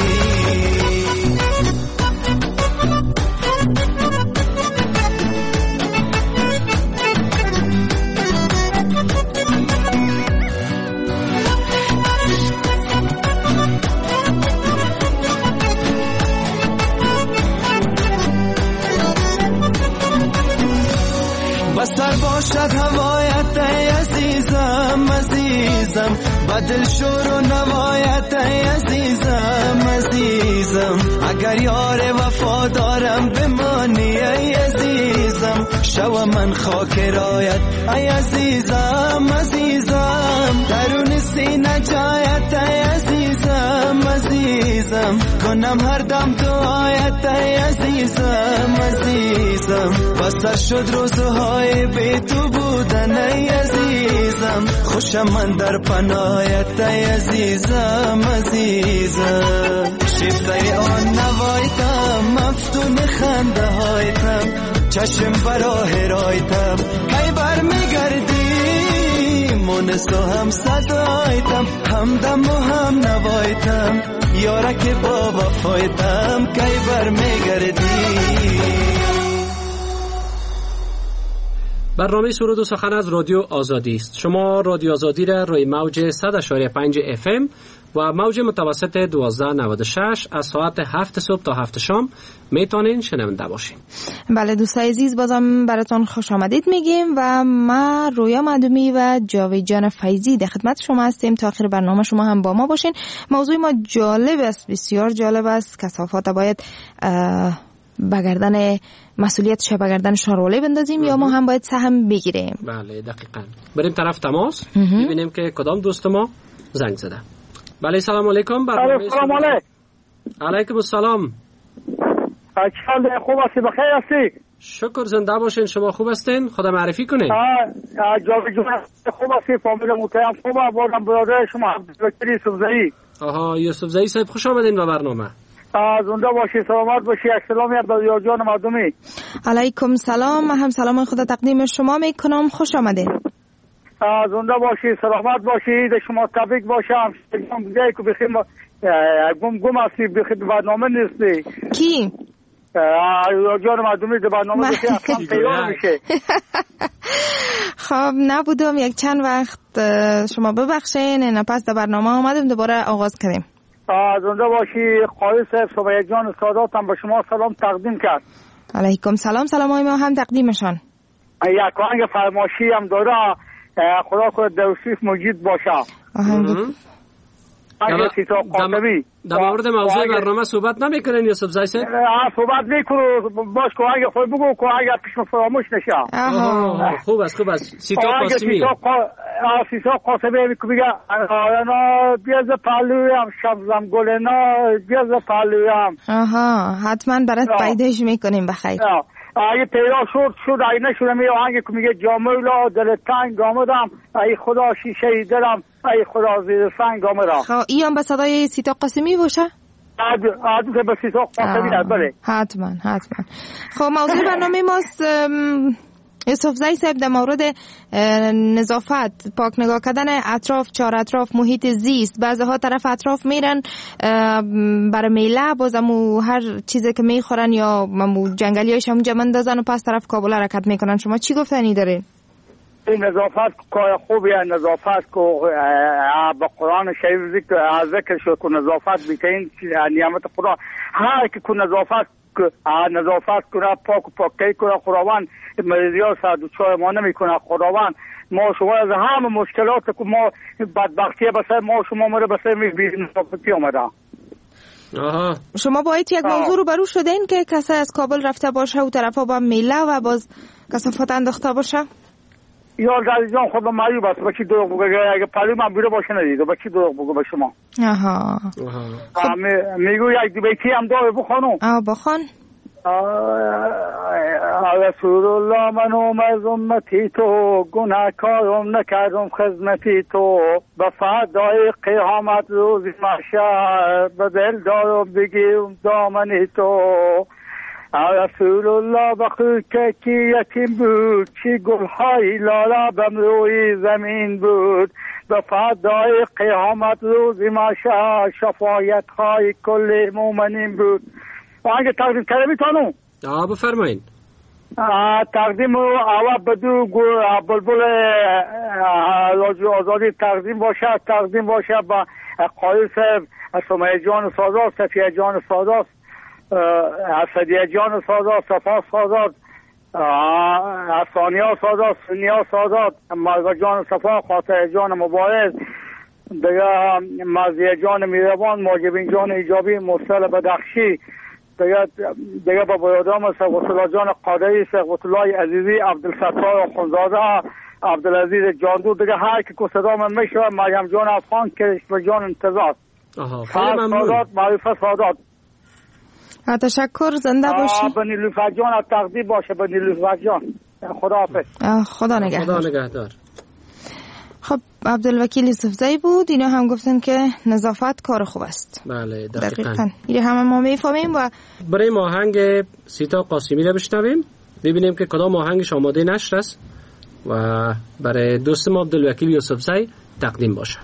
بستر باشد هوایت ای عزیزم عزیزم بدل شور و نوایت ای عزیزم عزیزم اگر یار وفادارم بمانی ای عزیزم شو من خاک رایت ای عزیزم عزیزم درون سینه جایت ای عزیزم عزیزم کنم هر دم دعایت ای عزیزم عزیزم بسر شد روزهای بی تو بودن ای عزیزم خوشم من در پناهت عزیزم عزیزم شیفتای آن نوایتم مفتون خنده هایتم چشم براه رایتم ای بر میگردی مونسو هم صدایتم همدم و هم نوایتم یارک با وفایتم کی بر میگردی. برنامه سرود و سخن از رادیو آزادی است. شما رادیو آزادی را روی موج 100.5 FM و موج متوسط 1296 از ساعت 7 صبح تا 7 شام میتونین شنونده باشین. بله دوستای عزیز، بازم براتون خوش آمدید میگیم و ما رویا معدومی و جاوید جان فیضی در خدمت شما هستیم تا آخر برنامه. شما هم با ما باشین. موضوع ما جالب است، بسیار جالب است. کثافات باید بگردن مسئولیتش بگردن شاروالی بندازیم یا ما هم باید سهم بگیریم؟ بله دقیقاً. بریم طرف تماس ببینیم که کدام دوست ما زنگ زده. بله سلام علیکم. سلام علیکم. علیکم السلام. چطور خوب هستی؟ بخیر هستی؟ شکر زنده باشین. شما خوب هستین؟ خدا معرفی کنین. جاوید جان خوب هستی؟ فامیل محترم خوبه؟ بازم برادر شما عبدالوکیل یوسفزئی. آها یوسفزئی صاحب خوش آمدین به برنامه. زنده باشی، سلامت باشی. سلامی عبدالله جان مردمی. علیکم سلام. من هم سلام خدا تقدیم شما میکنم. خوش آمدین. زنده باشی، سلامت باشی. ده شما تبریک باشم. جایی که بخیر گم هستی، بخیر برنامه نیستی. کی؟ جان مردمی ده برنامه بخیر اصلا تیار میشه. خب نبودم یک چند وقت، شما ببخشین. اینا پس ده برنامه آمدیم دوباره آغاز کردیم. زنده باشی. قاضی صاحب سمیه جان سادات هم به شما سلام تقدیم کرد. علیکم سلام. سلام های ما هم تقدیمشان. یک آهنگ فرمایشی هم داره، خدا کنه دوشیف موجود باشه. در مورد موضوع برنامه صحبت نمیکنین یوسفزئی صاحب؟ صحبت میکنو. باش که آهنگ خود بگو که آهنگ پیش فراموش نشه. خوب است خوب است. سیتا قاسمی سیتا قاسمی همی که بگه بیاز پهلویم شبزم گلنا بیاز پهلویم. حتما برات پیداش میکنیم بخیر. اگه پیدا شد اگه نشده می آهنگ که میگه جامولا دل تنگ آمدم ای خدا شیشه دلم ای خدا زیر سنگ آمدم. خب این هم به صدای سیتا قاسمی باشه؟ که به سیتا قاسمی بله حتما. خب موضوع برنامه ماست یوسفزئی صاحب در مورد نظافت، پاک نگاه کردن اطراف، چهار اطراف، محیط زیست. بعضی ها طرف اطراف میرن برای میله، بازم هر چیزی که میخورن یا جنگلیاش هم جمع اندازن و پس طرف کابل حرکت میکنن. شما چی گفتنی دارین؟ این نظافت کار خوبیه. نظافت که با قرآن شریف ذکر شد که نظافت بیترین نعمت خدا. هر که نظافت کنه، پاکی کنه، خداوند مریضیات سر دوچار ما نمیکنه. خداوند ما شما از همه مشکلات که ما بدبختی بسر ما شما مره بسر نظافتی آمده. شما باید یک موضوع رو برو شدین که کسی از کابل رفته باشه و طرفا با میله و باز کثافات انداخته باشه؟ یا در جان خود معیوب است. بچی دروغ بگه اگه پلی من بیره باشه ندید. بچی دروغ بگه به شما. میگو یک دو بیتی هم داره بخوانو. بخوان. رسول الله من از امتی تو گناهکارم نکردم خدمتی تو به فدای قیامت روز محشر به دل دارم بگیرم دامنی تو. رسول الله بخور که یتیم بود چی گلهای لاله بم روی زمین بود به فدای قیامت روز محشر شفاعت های کل مومنین بود. آنگه تقدیم کرده میتونم؟ بفرمایید. تقدیم اول بدو بلبل رادیو آزادی تقدیم باشه با قاضی صاحب سمیه جان سادات، صفیه جان سادات، اسدیه جان سادات، صفا سادات، افسانیا سادات، سنیا سادات، مرگا جان صفا، خاطر جان مبارز، دیگه مزیه جان میروان، ماجبین جان ایجابی، مرسل بدخشی، دیگه با برادرم سقوط الله جان قادری، سقوط الله عزیزی، عبدالستار خونزاده، عبدالعزیز جاندو، دیگه هر که صدا من میشه، مریم جان افغان، کرشم جان انتظار، سادات، معرفت سادات. تشکر. زنده باشی. به نیلوفر جان تقدیم باشه. به نیلوفر جان. خدا حافظ. خدا نگهدار. خب عبدالوکیل یوسفزئی بود. اینا هم گفتن که نظافت کار خوب است. بله دقیقاً. این همه ما میفهمیم. و برای آهنگ سیتا قاسمی رو بشنویم، ببینیم که کدام آهنگش آماده نشر است و برای دوستم عبدالوکیل یوسفزئی تقدیم باشه.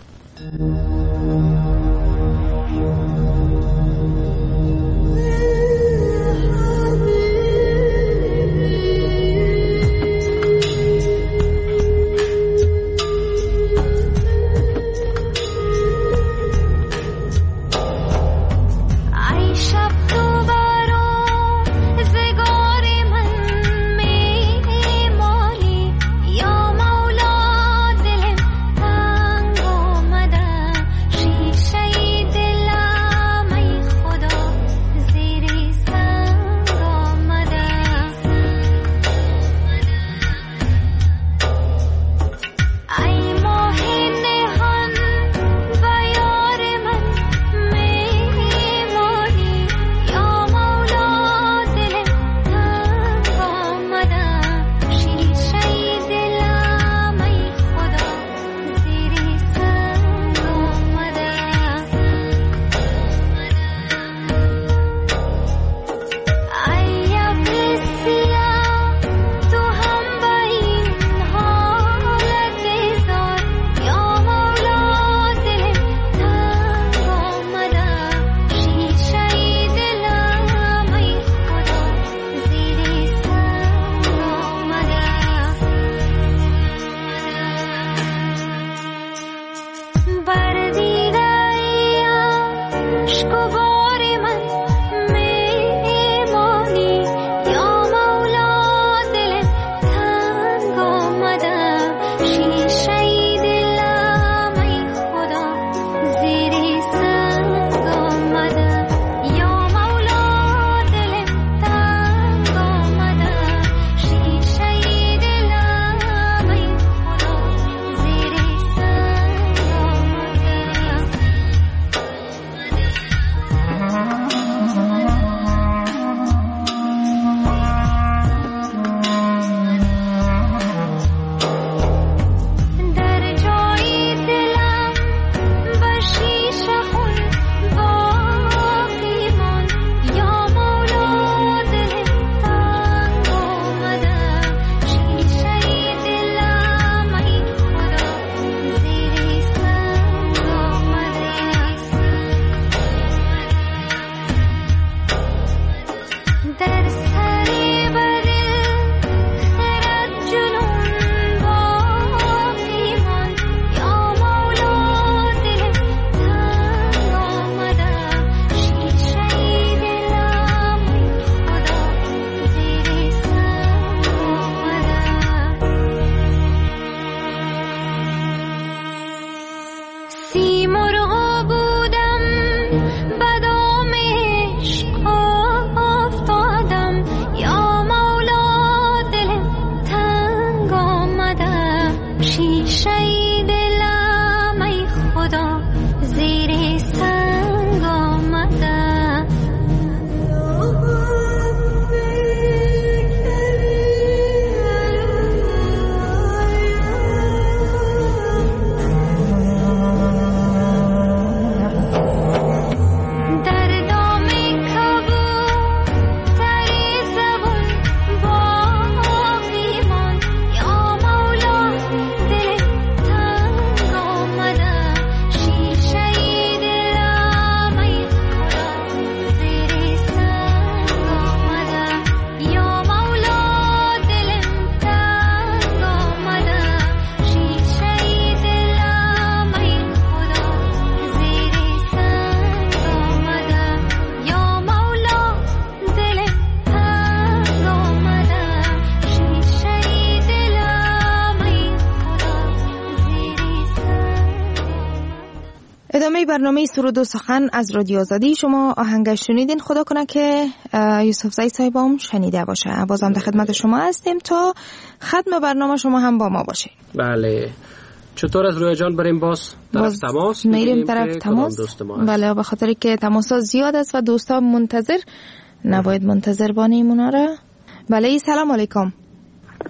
ادامه برنامه سرود و سخن از رادیو آزادی. شما آهنگش شنیدین. خدا کنه که یوسفزئی صاحبم شنیده باشه. بازم در خدمت شما هستیم تا ختم برنامه شما هم با ما باشه. بله. چطور از رویا جان بریم باز طرف تماس میریم طرف تماس؟ بله، به خاطر که تماس ها زیاد است و دوستا منتظر نباید منتظر بانیم اونا را. بله، سلام علیکم.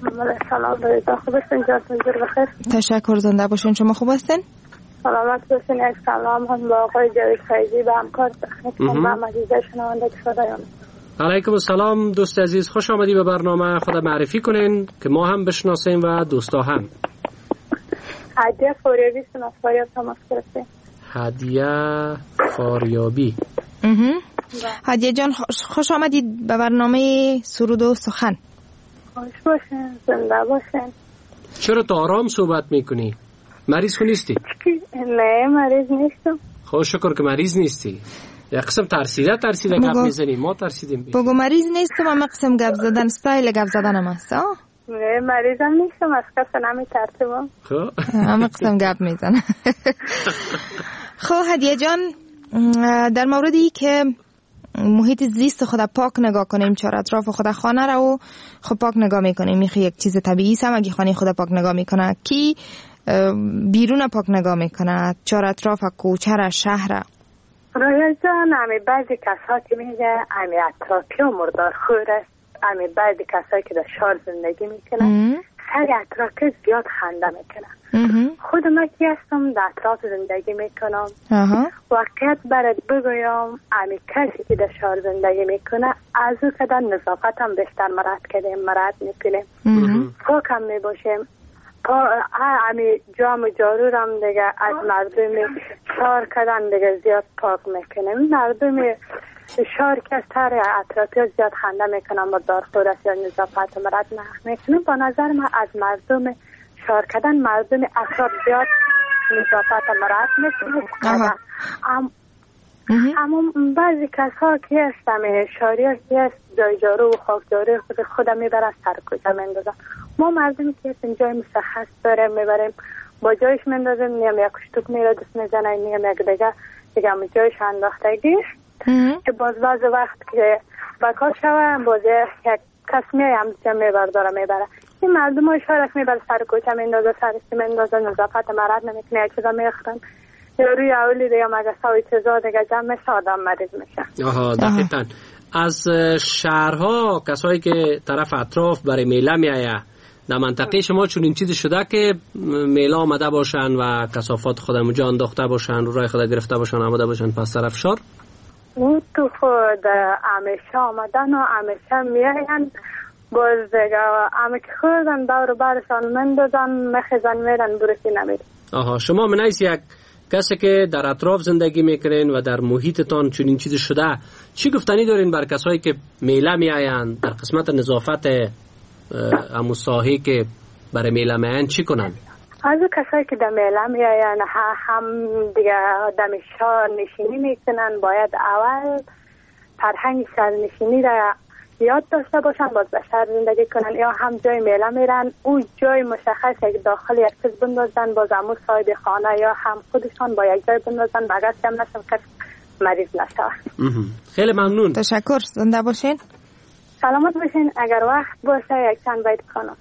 سلام دارید. خوب هستین؟ جاتون جور بخیر. تشکر، زنده باشین. شما خوب هستین؟ سلامت باشین. یک سلام هم با آقای جاوید فیضی و همکار تکنیکم و مجیده شنونده که صدایان. علیکم السلام دوست عزیز، خوش آمدی به برنامه. خود معرفی کنین که ما هم بشناسیم و دوستا هم. هدیه فاریابی است، از فاریاب تماس گرفتیم. هدیه فاریابی. هدیه جان خوش آمدید به برنامه سرود و سخن. خوش باشین، زنده باشین. چرا تو آرام صحبت میکنی؟ مریض خو نیستی؟ نه مریض نیستم. خب شکر که مریض نیستی. یک قسم ترسیده گپ میزنی، ما ترسیدیم. بگو مریض نیستم، اما قسم گپ زدن استایل گپ زدنم است. نه مریضم نیستم، از کس نمیترسم. خب اما قسم گپ میزنم. خب هدیه جان، در موردی که محیط زیست خود پاک نگاه کنیم، چهار اطراف خود خانه رو خب پاک نگاه میکنیم، میخواد یک چیز طبیعی است. اگه خانه خود پاک نگاه میکنه، کی بیرون پاک نگاه میکنه، چهار اطراف کوچه شهر. رویا جان، امی بعضی کسا که میگه امی اطرافی و مردار خور است، امی بعضی کسایی که در شهر زندگی میکنن سر اطراف زیاد خنده میکنن. خود من کی هستم در اطراف زندگی میکنم. واقعیت برات بگویم، امی کسی که در شهر زندگی میکنه از او که در نظافت هم بیشتر مرد میکنیم، پاک هم میباشیم. امی جام و جارو هم دیگه از مردم شهر کردن دیگه زیاد پاک میکنیم. مردم شهر که از تر اطرافی زیاد خنده میکنن با دارخور است یا نظافت مرد میکنیم. با نظر من از مردم شهر کردن مردم اطراف زیاد نظافت مرد میکنن. اما بعضی کسا که هستم شهری ها که هست جای جارو و خاک جارو خودم میبرن سر کوچه میندازن. ما مردمی که هستیم جای مشخص داریم میبریم با جایش میندازیم، نیم یک شتوک میره دست میزنه، نیم یک دیگه هم جایش انداختگی که باز وقت که بکار شوه باز یک کس هم جمع میبرداره میبره. این مردم های شهرش میبره سر کوچه میندازه، سرش میندازه، نظافت مرد نمیکنه، یک چیزا میخورن روی اولی دیگه مگه سوی چیزا دیگه جمع میشه، آدم مریض میشه. آها دقیقاً. از شهرها کسایی که طرف اطراف برای میله میایه در منطقه شما چون این چیز شده که میله آمده باشن و کثافات خودمون جا انداخته باشن، رو رای خود گرفته باشن آمده باشن پس طرف شهر؟ او تو خود همیشه آمدن و همیشه میاین، باز دیگه همه که خوردن دور برشان مندازن مخیزن میرن برسی نمیرن. آها شما منیس یک کسی که در اطراف زندگی میکنین و در محیطتان چون این چیز شده، چی گفتنی دارین بر کسایی که میله میایند در قسمت نظافت همون ساحه که برای میله میایند چی کنن؟ از کسایی که در میله میایند هم دیگه دم شهر نشینی میکنن، باید اول فرهنگ شهرنشینی را یاد داشته باشن، باز به شهر زندگی کنن، یا هم جای میله میرن او جای مشخص یک داخل یک چیز بندازن، باز همون صاحب خانه یا هم خودشان با یک جای بندازن بگرد جمع نشن کس مریض نشه. خیلی ممنون. تشکر، زنده باشین. سلامت باشین. اگر وقت باشه یک چند بیت بخونم.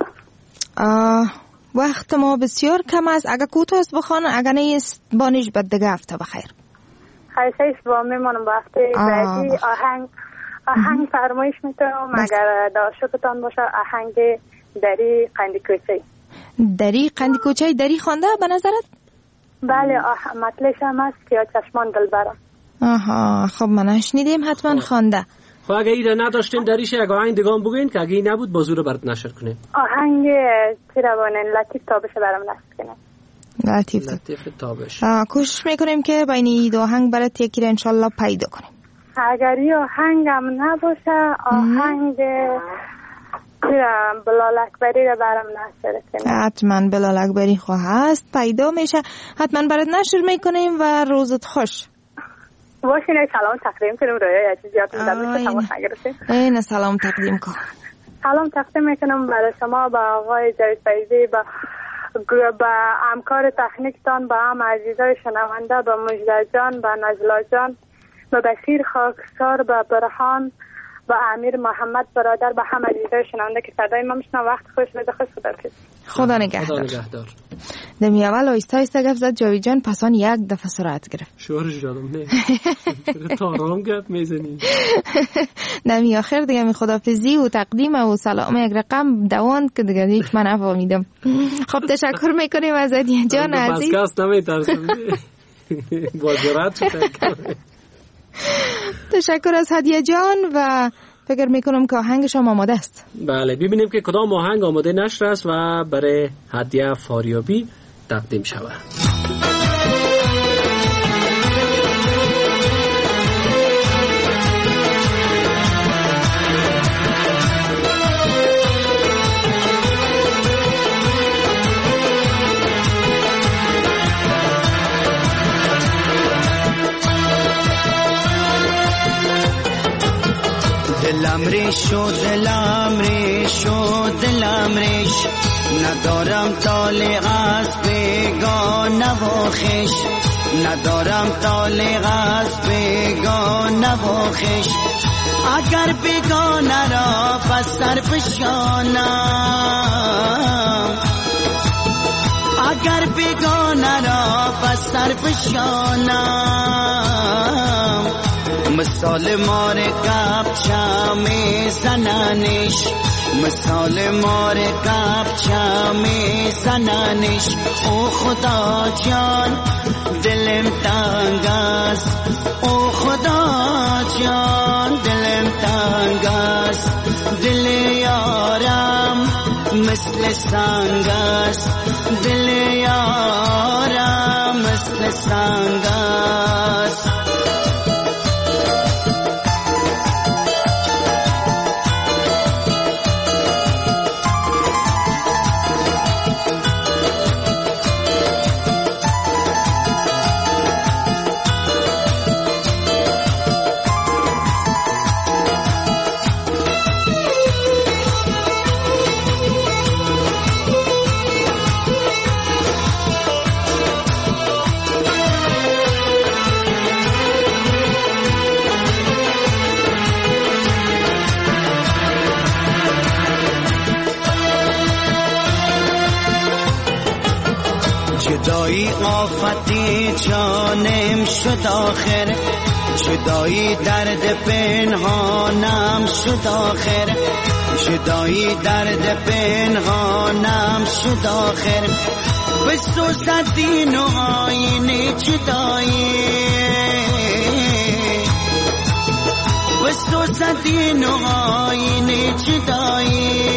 وقت ما بسیار کم است، اگر کوتاه است بخوانم، اگر نیست بانیش بد دیگه هفته بخیر. خیلی با میمانم با هفته بعدی آهنگ فرمایش میتونم اگر داشتتان باشه. آهنگ دری قندی کوچه. دری قندی کوچه دری خوانده به نظرت؟ بله مطلش هم هست که چشمان دل برم. آها خب من نشنیدیم، حتما خوانده. خب اگه ایده نداشتیم دریش یک آهنگ دیگه هم بگوین که اگه این نبود بازور برات نشر کنیم. آهنگ چی روانه لطیف تابش برام نشر کنیم. لطیف تابش. کوشش میکنیم که بین این دو آهنگ برات یکی رو انشالله پیدا کنیم. اگر یه آهنگ هم نباشه آهنگ بلال اکبری رو برام نشر کنیم. حتما بلال اکبری خواه هست پیدا میشه، حتما برات نشر میکنیم و روزت خوش. باشین سلام تقدیم کنیم رویا یه چیزی هاتون دمیشه تماشا گرفتیم. این سلام تقدیم کن. سلام تقدیم میکنم برای شما با آقای جاوید فیضی با همکار تکنیکتان، با هم عزیزای شنونده، با مجده جان، با نجلا جان، با بشیر خاکسار، با برهان، با امیر محمد برادر، با هم عزیزای شنونده که صدای ما میشنن. وقت خوش بده. خوش خدا نگهدار. دمی اول آیسته آیسته گفت زد جاوید جان، پسان یک دفعه سرعت گرفت. شورش دادم نه تا رام گفت میزنی. دمی آخر دیگه می خدافزی و تقدیم و سلام یک رقم دوان که دیگه هیچ من نفهمیدم. خب تشکر میکنیم از هدیه جان عزیز. بس کس نمیترسم با جرات تشکر از هدیه جان و فکر میکنم که آهنگش هم آماده است. بله ببینیم که کدام آهنگ آماده نشر است و برای هدیه فاریابی تقدیم شود. دلم ریشو دلم ریشو دلم ریش، ندارم طالق از بیگانه و خویش، ندارم طالق از بیگانه و خویش. اگر بیگانه را پس سر فشانم، اگر بیگانه را پس سر فشانم، مثال مار کبچه می زننش، مثال مار کبچه می زننش. او خدا جان دلم تنگ است، او خدا جان دلم تنگ است. دل یارم مثل سنگ است، دل یارم مثل سنگ است. جدایی آفتی جانم شد آخر، جدایی درد پنهانم شد آخر، جدایی درد پنهانم شد آخر. بسوزد دین و آیین جدایی، بسوزد دین و آیین جدایی.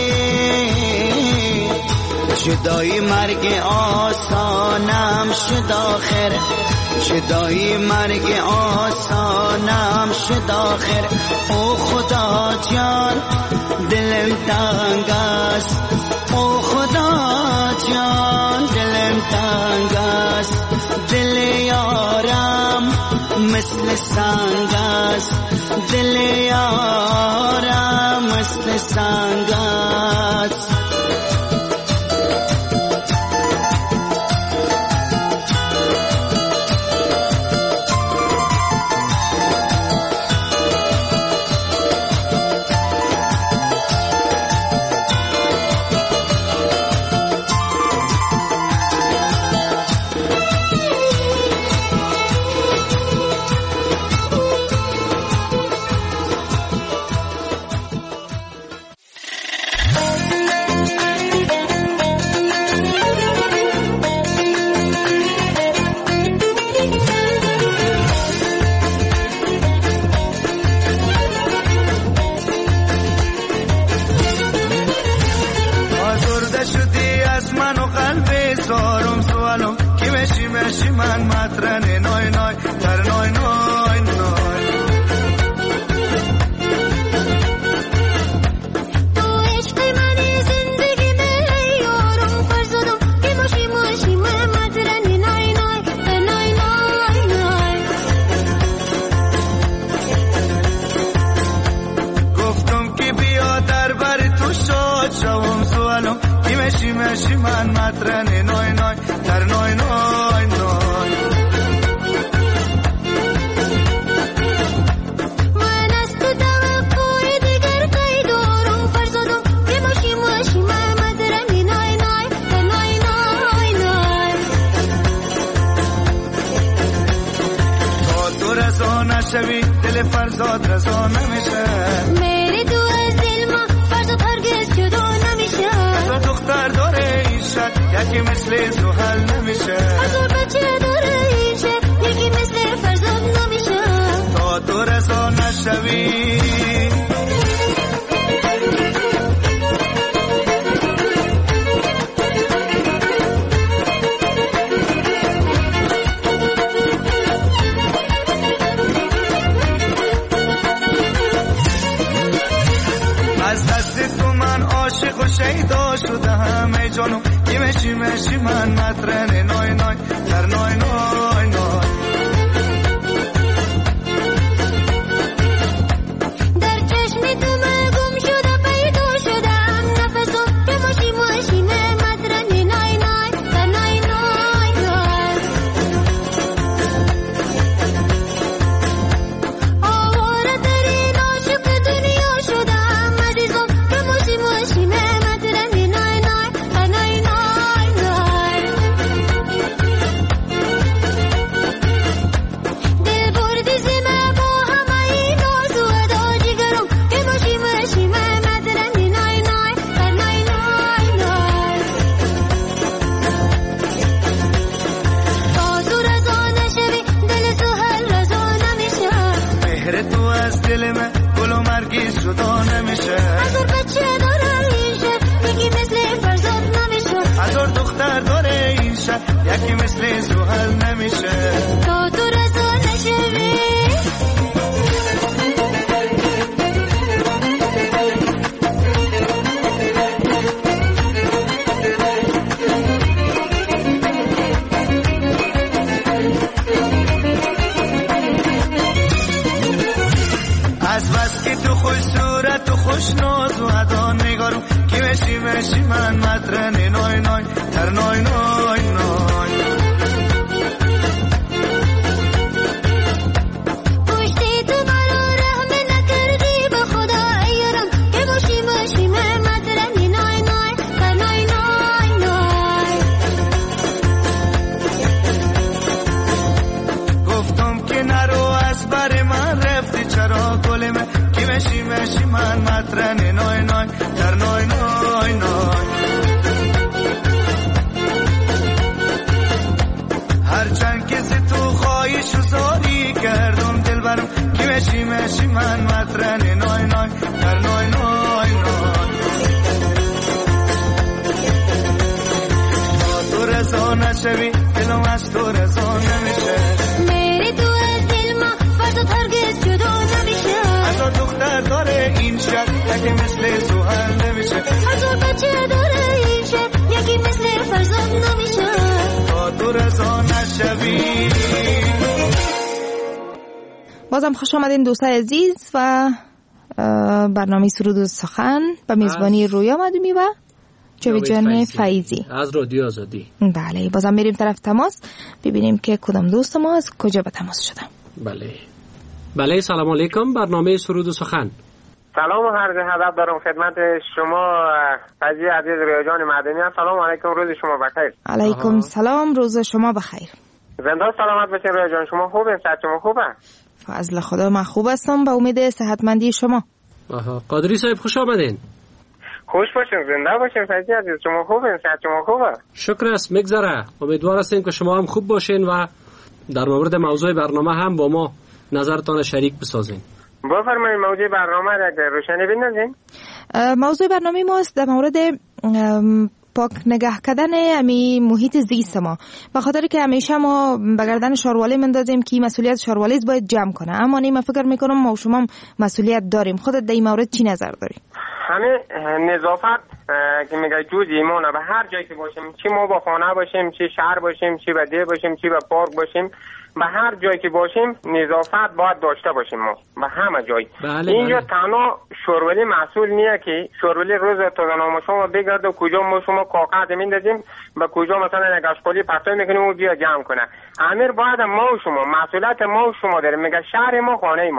جدایی مرگ آسانم شد آخر، جدایی مرگ آسانم شد آخر. او خدا جان دلم تنگ است، او خدا جان دلم تنگ است. دل یارم مثل سنگ است، دل یارم مثل سنگ است. من مطرن نای نای در نای نای نای. تو عشق منی زندگی می یارم فرزادم که ماشی ماشی من مطرن نای نای در نای نای نای. گفتم که بیا در بر تو شاد شوم سوالم که ماشی ماشی من مطرن نای نای در نای نای نای. نشوی دل فرزاد رضا نمیشه. میری تو از دل ما فرزاد هرگز جدا نمیشه. هزار دختر داره این شهر یکی مثل زحل نمیشه. هزار بچه داره این شهر یکی مثل فرزاد نمیشه. تا تو رضا نشوی عاشق و شیدا شدم ای جانو کی مشی من مطرن نای نای در نای نای نای. در چشمی تو من گم شده پیدا شدم نفسم که ماشی مطرن نای نای در نای نای نای. آواره ترین عاشق دنیا شدم عزیزم که ماشی مطرن نای نای در نای نای نای. دل بردی زمه با همه این ناز و ادا جگرم که ماشی مطرن نای نای در نای نای نای. تا تو رضا نشوی دل سهل رضا نمیشه. مهر تو از دل من گل و مرگی جدا نمیشه. هزار بچه داره این شهر یکی مثل فرزاد نمیشه. هزار دختر داره این شهر یکی مثل زحل نمیشه. تا تو رضا نشوی از بس که تو خوش صورت و خوش ناز و ادا نگارم کی مشی من مطرن نای نای در نای نای نای. پشتی تو برا رحم نکردی به خدا ایرم که ماشی مطرن نای نای در نای نای نای. گفتم که نرو از بر من رفتی چرا گل من کی مشی من مطرن نای نای در نای نای نای. هرچند که تو خواهیش و زاری کردم دل برم کی مشی من مطرن نای نای در نای نای نای. تا تو رضا نشوی دلم از تو رضا نمیشه. میری تو از دل ما فرزاد هرگز جدا نمیشه. هزار دختر داره این شهر یکی مثل زحل نمیشه. هزار بچه داره این شهر یکی مثل فرزاد نمیشه. تا تو رضا نشوی. بازم خوش آمدین دوستان عزیز و برنامه سرود و سخن به میزبانی رویا مدومی و جاوید جان فیضی از رادیو آزادی. بله بازم میریم طرف تماس ببینیم که کدام دوست ما از کجا به تماس شدن. بله سلام علیکم. برنامه سرود و سخن. سلام و عرض ادب دارم خدمت شما فیضی عزیز رویا جان مدنی. سلام علیکم، روز شما بخیر. علیکم سلام، روز شما بخیر. زنده سلامت باشین رویا جان. شما خوبه؟ صحت شما خوبه؟ فضل خدا من خوب هستم به امید صحتمندی شما. قادری صاحب خوش آمدین. خوش باشین، زنده باشین فیضی عزیز. شما خوبه؟ صحت شما خوبه؟ شکر است، میگذره. امیدوار هستیم که شما هم خوب باشین و در مورد موضوع برنامه هم با ما نظرتان شریک بسازین. بفرمایید موضوع برنامه را روشنی بندازین. موضوع برنامه ماست در مورد پاک نگه کردن امی محیط زیست ما، به خاطر که همیشه ما به گردن شاروالی مندازیم که مسئولیت شاروالی باید جمع کنه، اما من فکر میکنم ما و شما مسئولیت داریم. خودت در این مورد چی نظر داری؟ همه نظافت که میگه جز ایمانه. به هر جایی که باشیم، چی ما با خانه باشیم، چی شهر باشیم، چی به ده باشیم، چی به پارک باشیم، به هر جایی که باشیم نظافت باید داشته باشیم ما به همه جای. اینجا تنها شورولی مسئول نیه که شورولی روز تازه‌نامه شما بگرده و کجا ما شما کاغذ میندازیم به کجا مثلا نگهشکاری پرتو میکنیم و بیا جمع کنه. امیر باید ما و شما مسئولیت ما و شما داریم. میگه شهر ما خانه ماست.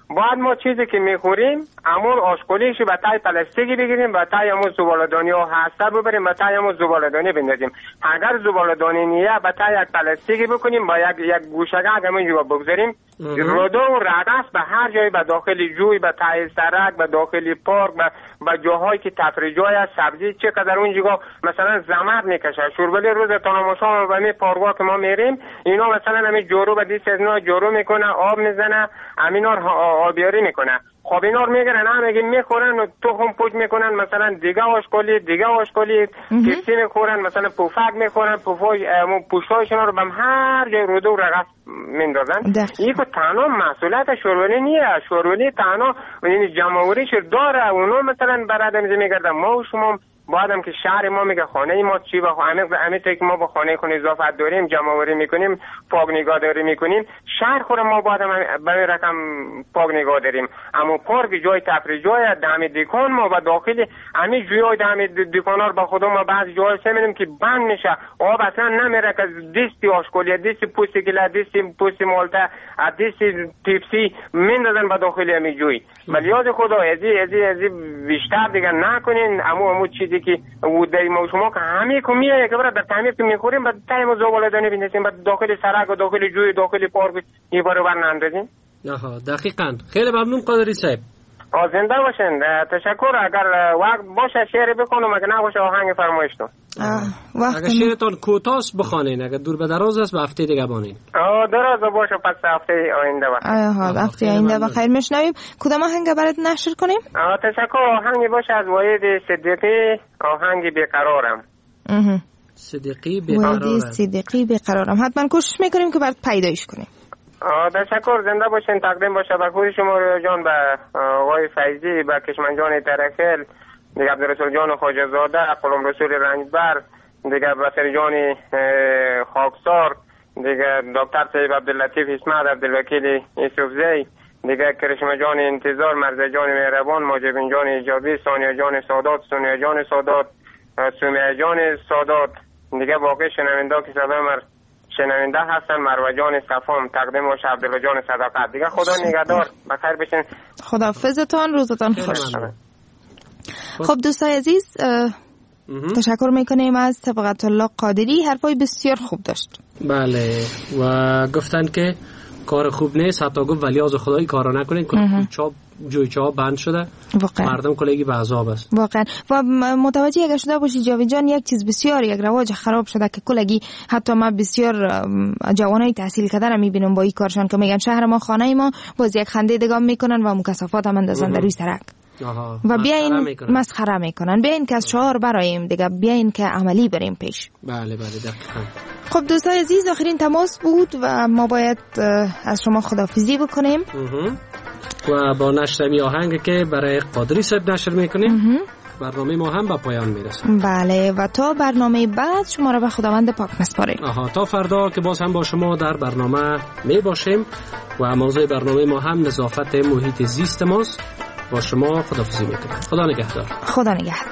باید ما چیزی که میخوریم همون آشغالیش به تای پلاستیکی بگیریم، به تای همون زباله‌دانی ها هسته ببریم، به تای همون زباله‌دانی بندازیم. اگر زباله‌دانی نیه به تای یک پلاستیکی بکنیم، با یک گوشگک همونجا بگذاریم، رودو و رقص به هر جایی، به داخل جوی، به تای سرک، به داخل پارک، به جاهایی که تفریح جای است، سبزی چقدر اونجا مثلا زحمت میکشه. شوربلی روز تا شام به می پارک‌ها که ما میریم، اینا مثلا همین جورو به دیس از اینا جورو میکنه، آب میزنه، همینا آبیاری میکنه. خب اینا رو میگیرن همگی میخورن و تخم پوچ میکنن، مثلا دیگه آشغالی کیپسی میخورن، مثلا پوفک میخورن، پوشتایشون رو به هر جای رودو و رقص میندازن. این که تنها مسئولیت شورولی نیه، شورولی تنها جمعوریش داره، اونا مثلا برادر میگردن. ما و شما بعدم که شهر ما میگه خانه ما چی و همه که ما با خانه اضافت داریم، جمع‌آوری میکنیم، پاک نگهداری میکنیم، شهر خود ما بعدم به رقم پاک نگاه داریم. اما پارک جای تفریح جای دم دکان ما و داخل همین جوی دم دکانا رو با خودم ما بعضی جاها میبینیم که بند میشه، آب اصلا نمیره که دیستی آشغالی، دیستی پوستی گله، دیستی پوستی مالته، دیستی پیپسی میندازن به داخل همین جوی. ولی یاد خدا ازی بیشتر دیگه نکنین. اما چیزی که ودای ما شما که همه کمیه که برای در تعمیر که میخوریم بعد تایم زباله‌دانی بندازیم، بعد داخل سرک و داخل جوی داخل پارک این برابر نندازیم. آها دقیقاً. خیلی ممنون قادری صاحب. زنده باشین. تشکر. اگر وقت باشه شعر بخونم، اگر نباشه آهنگ فرمایشتون. اگر شعرتون کوتاه بخونین، اگر دور به دراز است به هفته دیگه بانین. دراز باشه پس هفته آینده باشه. هفته آینده بخیر میشنویم. کدام آهنگ برات نشر کنیم؟ تشکر. آهنگ باشه از واحد صدیقی، آهنگ بیقرارم. صدیقی بیقرارم. حتما کوشش میکنیم که برات پیدایش کنیم. تشکر. زنده باشین. تقدیم باشه به خود شما جان، به آقای فیضی، به کشمن جان ترکل، دیگه عبدالرسول جان خواجه زاده، قلم رسول رنجبر، دیگه بسر جان خاکسار، دیگه دکتر سیب عبداللطیف اسمت، عبدالوکیل یوسفزی، دیگه کرشمه جان انتظار، مرزه جان مهربان، ماجبین جان ایجابی، ثانیه جان سادات، سونیه جان سادات، سومیه جان سادات، دیگه باقی شنونده که صدامر شنونده هستن، مروه جان صفام، تقدیم باشه عبدالله جان صداقت. دیگه خدا نگهدار. بخیر بشین. خداحافظتان. روزتان خوش. خب دوستای عزیز، تشکر میکنیم از صبغت الله قادری. حرفای بسیار خوب داشت. بله و گفتن که کار خوب نیست، حتی گفت ولی از خدایی کارا نکنین که جوی چاب بند شده، واقعا مردم کلیگی به عذاب است. واقعا. و متوجه اگر شده باشی جاوید جان، یک چیز بسیار یک رواج خراب شده که کلگی حتی من بسیار جوانای تحصیل کرده را میبینم با این کارشان که میگن شهر ما خانه ما، باز یک خنده دگام میکنن و مکثافات هم اندازن در روی سرک و بیاین مسخره میکنن. بیاین که از شعار برایم دیگه، بیاین که عملی بریم پیش. بله دقیقاً. خب دوستای عزیز، آخرین تماس بود و ما باید از شما خداحافظی بکنیم و با نشر می آهنگ که برای قادری صاحب نشر میکنیم برنامه ما هم به پایان میرسه. بله و تا برنامه بعد شما را به خداوند پاک میسپاریم. تا فردا که باز هم با شما در برنامه می باشیم و موضوع برنامه ما هم نظافت محیط زیست ماست. با شما خداحافظی میکنم. خدا نگهدار. خدا نگهدار.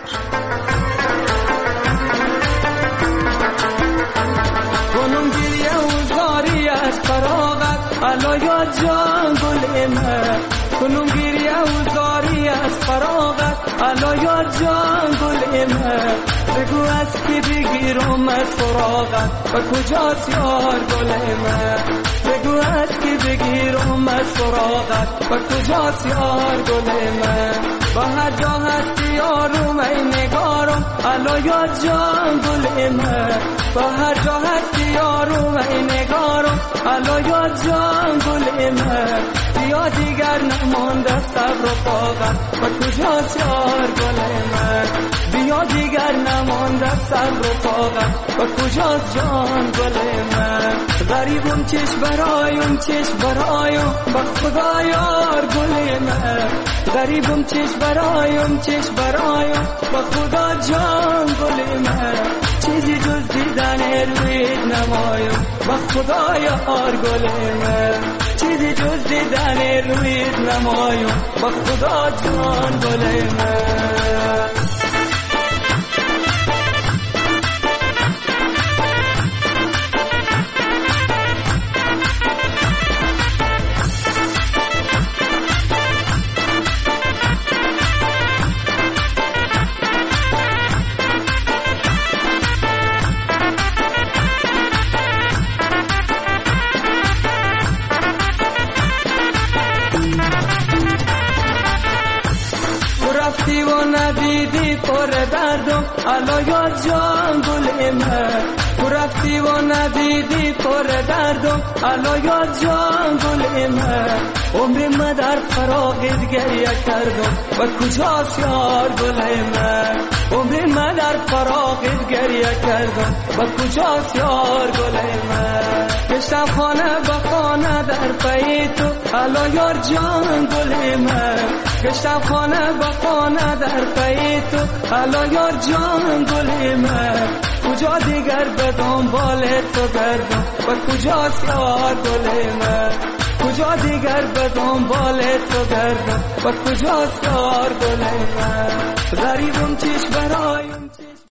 کنم گریه و زاری از فراغت علایا جان گل من، کنم گریه و زاری از فراغت علایا جان گل من، بگو از کی بگیرم از فراغت و کجاست یار گل من، بگو از کی بگیرم از فراغت و کجاست یار گل من، با هر جا هستی یارم ای نگارم علایا جان گل من، با هر جا هستی یارم ای نگارم علایا جان گل من، بیا دیگر نمانده صبر و طاقت و کجاست یار گل من، بیا دیگر نمانده صبر و طاقت و کجاست جان گل من، غریبم چش برایم با خدا یار گل من، غریبم چش برایم با خدا جان گل من، چیزی جز دیدن روی نمایم با خدا یار گل من، چیزی جز دیدن روی نمایم با خدا جان گل من. دردم الا یا جان گل من تو رفتی و ندیدی پر دردم الا یا جان گل من عمر من در فراقت گریه کردم و کجاست یار گل من عمر من در فراقت گریه کردم و کجاست یار گل من گشتم خانه به خانه در پی تو الا یار جان گل من گشتم خانه به خانه در پی تو الا یار جان گل من کجا دیگر به دنبال تو گردم و کجاست یار گل من کجا دیگر به دنبال تو گردم و کجاست یار گل من غریبم چیش برایم